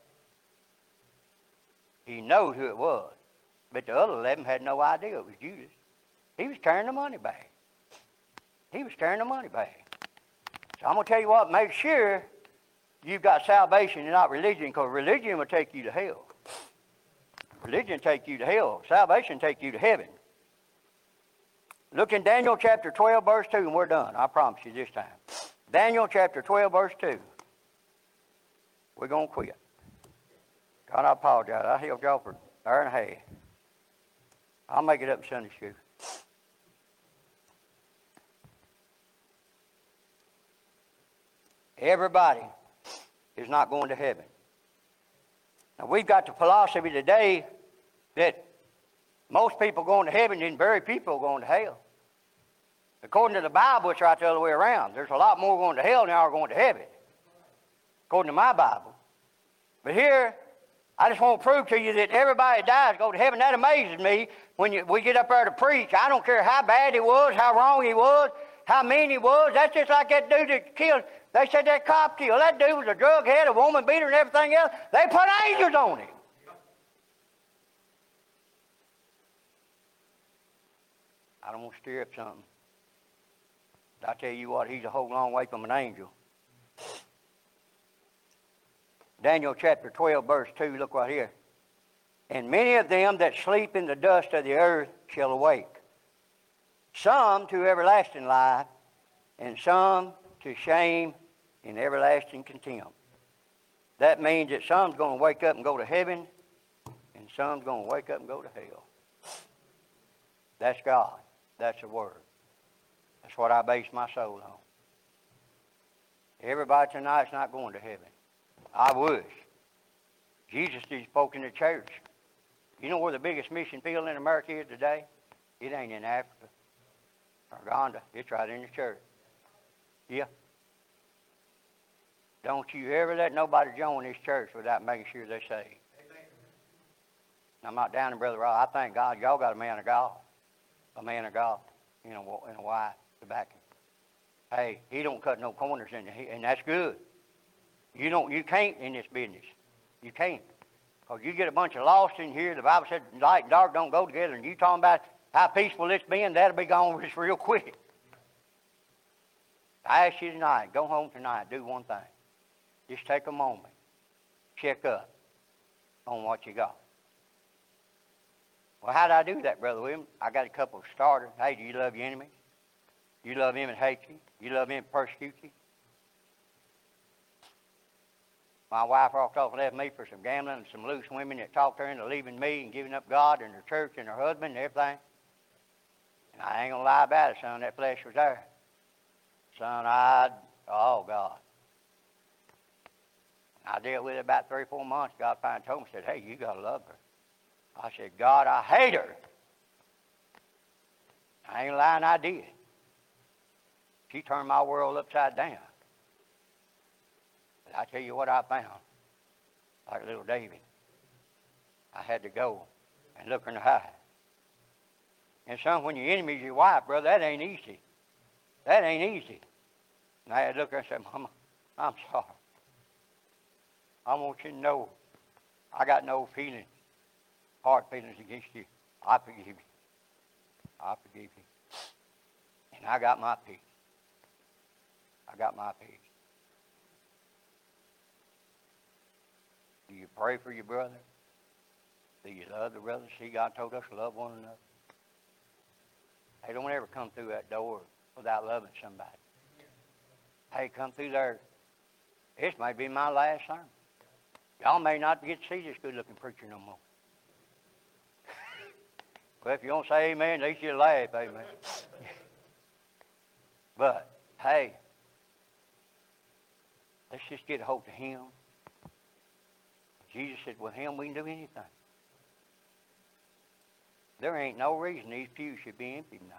He knows who it was. But the other eleven had no idea it was Judas. He was carrying the money bag. He was carrying the money bag. So I'm going to tell you what, make sure you've got salvation and not religion, because religion will take you to hell. Religion will take you to hell. Salvation will take you to heaven. Look in Daniel chapter twelve, verse two, and we're done. I promise you this time. Daniel chapter twelve, verse two. We're going to quit. God, I apologize. I held y'all for an hour and a half. I'll make it up in Sunday school. Everybody is not going to heaven. Now, we've got the philosophy today that most people going to heaven and very people going to hell. According to the Bible, it's right the other way around. There's a lot more going to hell than are going to heaven, according to my Bible. But here, I just want to prove to you that everybody that dies go to heaven. That amazes me when you, we get up there to preach. I don't care how bad he was, how wrong he was, how mean he was. That's just like that dude that killed. They said that cop killed. That dude was a drug head, a woman beater, and everything else. They put angels on him. I don't want to stir up something. I tell you what, he's a whole long way from an angel. Daniel chapter twelve, verse two, look right here. And many of them that sleep in the dust of the earth shall awake, some to everlasting life, and some to shame and everlasting contempt. That means that some's going to wake up and go to heaven, and some's going to wake up and go to hell. That's God. That's the Word. That's what I base my soul on. Everybody tonight's not going to heaven. I wish. Jesus just spoke in the church. You know where the biggest mission field in America is today? It ain't in Africa or Uganda. It's right in the church. Yeah. Don't you ever let nobody join this church without making sure they're saved. I'm not down to Brother Rod. I thank God y'all got a man of God. A man of God, you know, and a wife to back him. Hey, he don't cut no corners in it, and that's good. You don't, you can't in this business. You can't. Because you get a bunch of lost in here. The Bible said light and dark don't go together. And you talking about how peaceful it's been, that'll be gone just real quick. I ask you tonight, go home tonight, do one thing. Just take a moment. Check up on what you got. Well, how do I do that, Brother William? I got a couple of starters. Hey, do you love your enemy? You love him and hate you? You love him and persecute you? My wife walked off and left me for some gambling and some loose women that talked her into leaving me and giving up God and her church and her husband and everything. And I ain't going to lie about it, son. That flesh was there. Son, I, oh, God. I dealt with it about three or four months. God finally told me, said, hey, you got to love her. I said, God, I hate her. I ain't lying, I did. She turned my world upside down. But I tell you what I found. Like little David. I had to go and look her in the eye. And son, when your enemy's your wife, brother, that ain't easy. That ain't easy. And I had to look at her and say, Mama, I'm sorry. I want you to know I got no feelings, hard feelings against you. I forgive you. I forgive you. And I got my peace. I got my peace. Do you pray for your brother? Do you love the brother? See, God told us to love one another. Hey, don't ever come through that door without loving somebody. Hey, come through there. This may be my last sermon. Y'all may not get to see this good-looking preacher no more. Well, if you don't say amen, at least you'll laugh, amen. But, hey, let's just get a hold of him. Jesus said, with him we can do anything. There ain't no reason these pews should be empty tonight.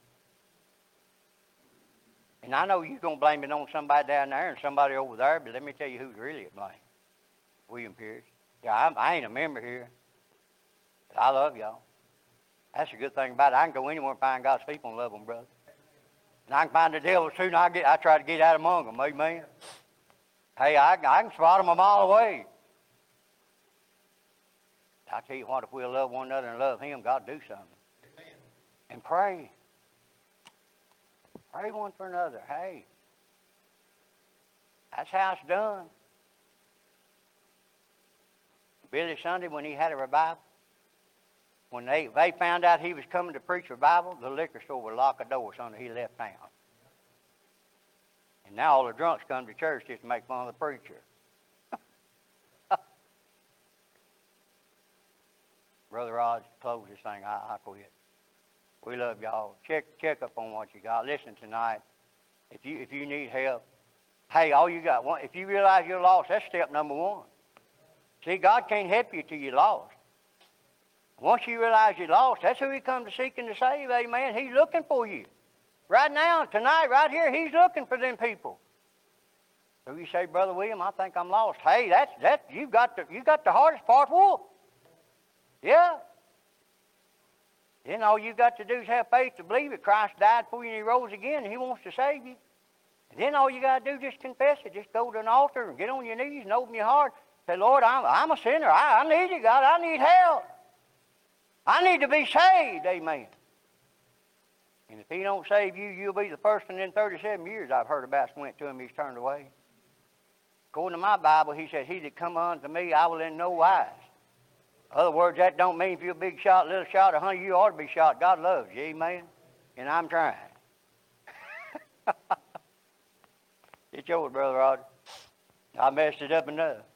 And I know you're going to blame it on somebody down there and somebody over there, but let me tell you who's really to blame. William Pierce. Yeah, I, I ain't a member here, but I love y'all. That's a good thing about it. I can go anywhere and find God's people and love them, brother. And I can find the devil too, and I, get, I try to get out among them, amen. Hey, I, I can spot them a mile away. I tell you what, if we'll love one another and love him, God will do something. Amen. And pray. Pray one for another. Hey, that's how it's done. Billy Sunday, when he had a revival, when they, they found out he was coming to preach revival, the liquor store would lock the door so he left town. And now all the drunks come to church just to make fun of the preacher. Brother Rod, close this thing. I, I quit. We love y'all. Check check up on what you got. Listen tonight. If you if you need help, hey, all you got. If you realize you're lost, that's step number one. See, God can't help you till you're lost. Once you realize you're lost, that's who he comes to seek and to save, amen. He's looking for you. Right now, tonight, right here, he's looking for them people. So you say, Brother William, I think I'm lost. Hey, that's that you got the you got the hardest part whooped. Yeah. Then all you got to do is have faith to believe it. Christ died for you and he rose again and he wants to save you. And then all you got to do is just confess it. Just go to an altar and get on your knees and open your heart. Say, Lord, I'm, I'm a sinner. I, I need you, God. I need help. I need to be saved. Amen. And if he don't save you, you'll be the person in thirty-seven years I've heard about went to him, he's turned away. According to my Bible, he said, he that come unto me, I will in no wise. In other words, that don't mean if you're a big shot, little shot, or honey, you ought to be shot. God loves you, amen? And I'm trying. It's yours, Brother Roger. I messed it up enough.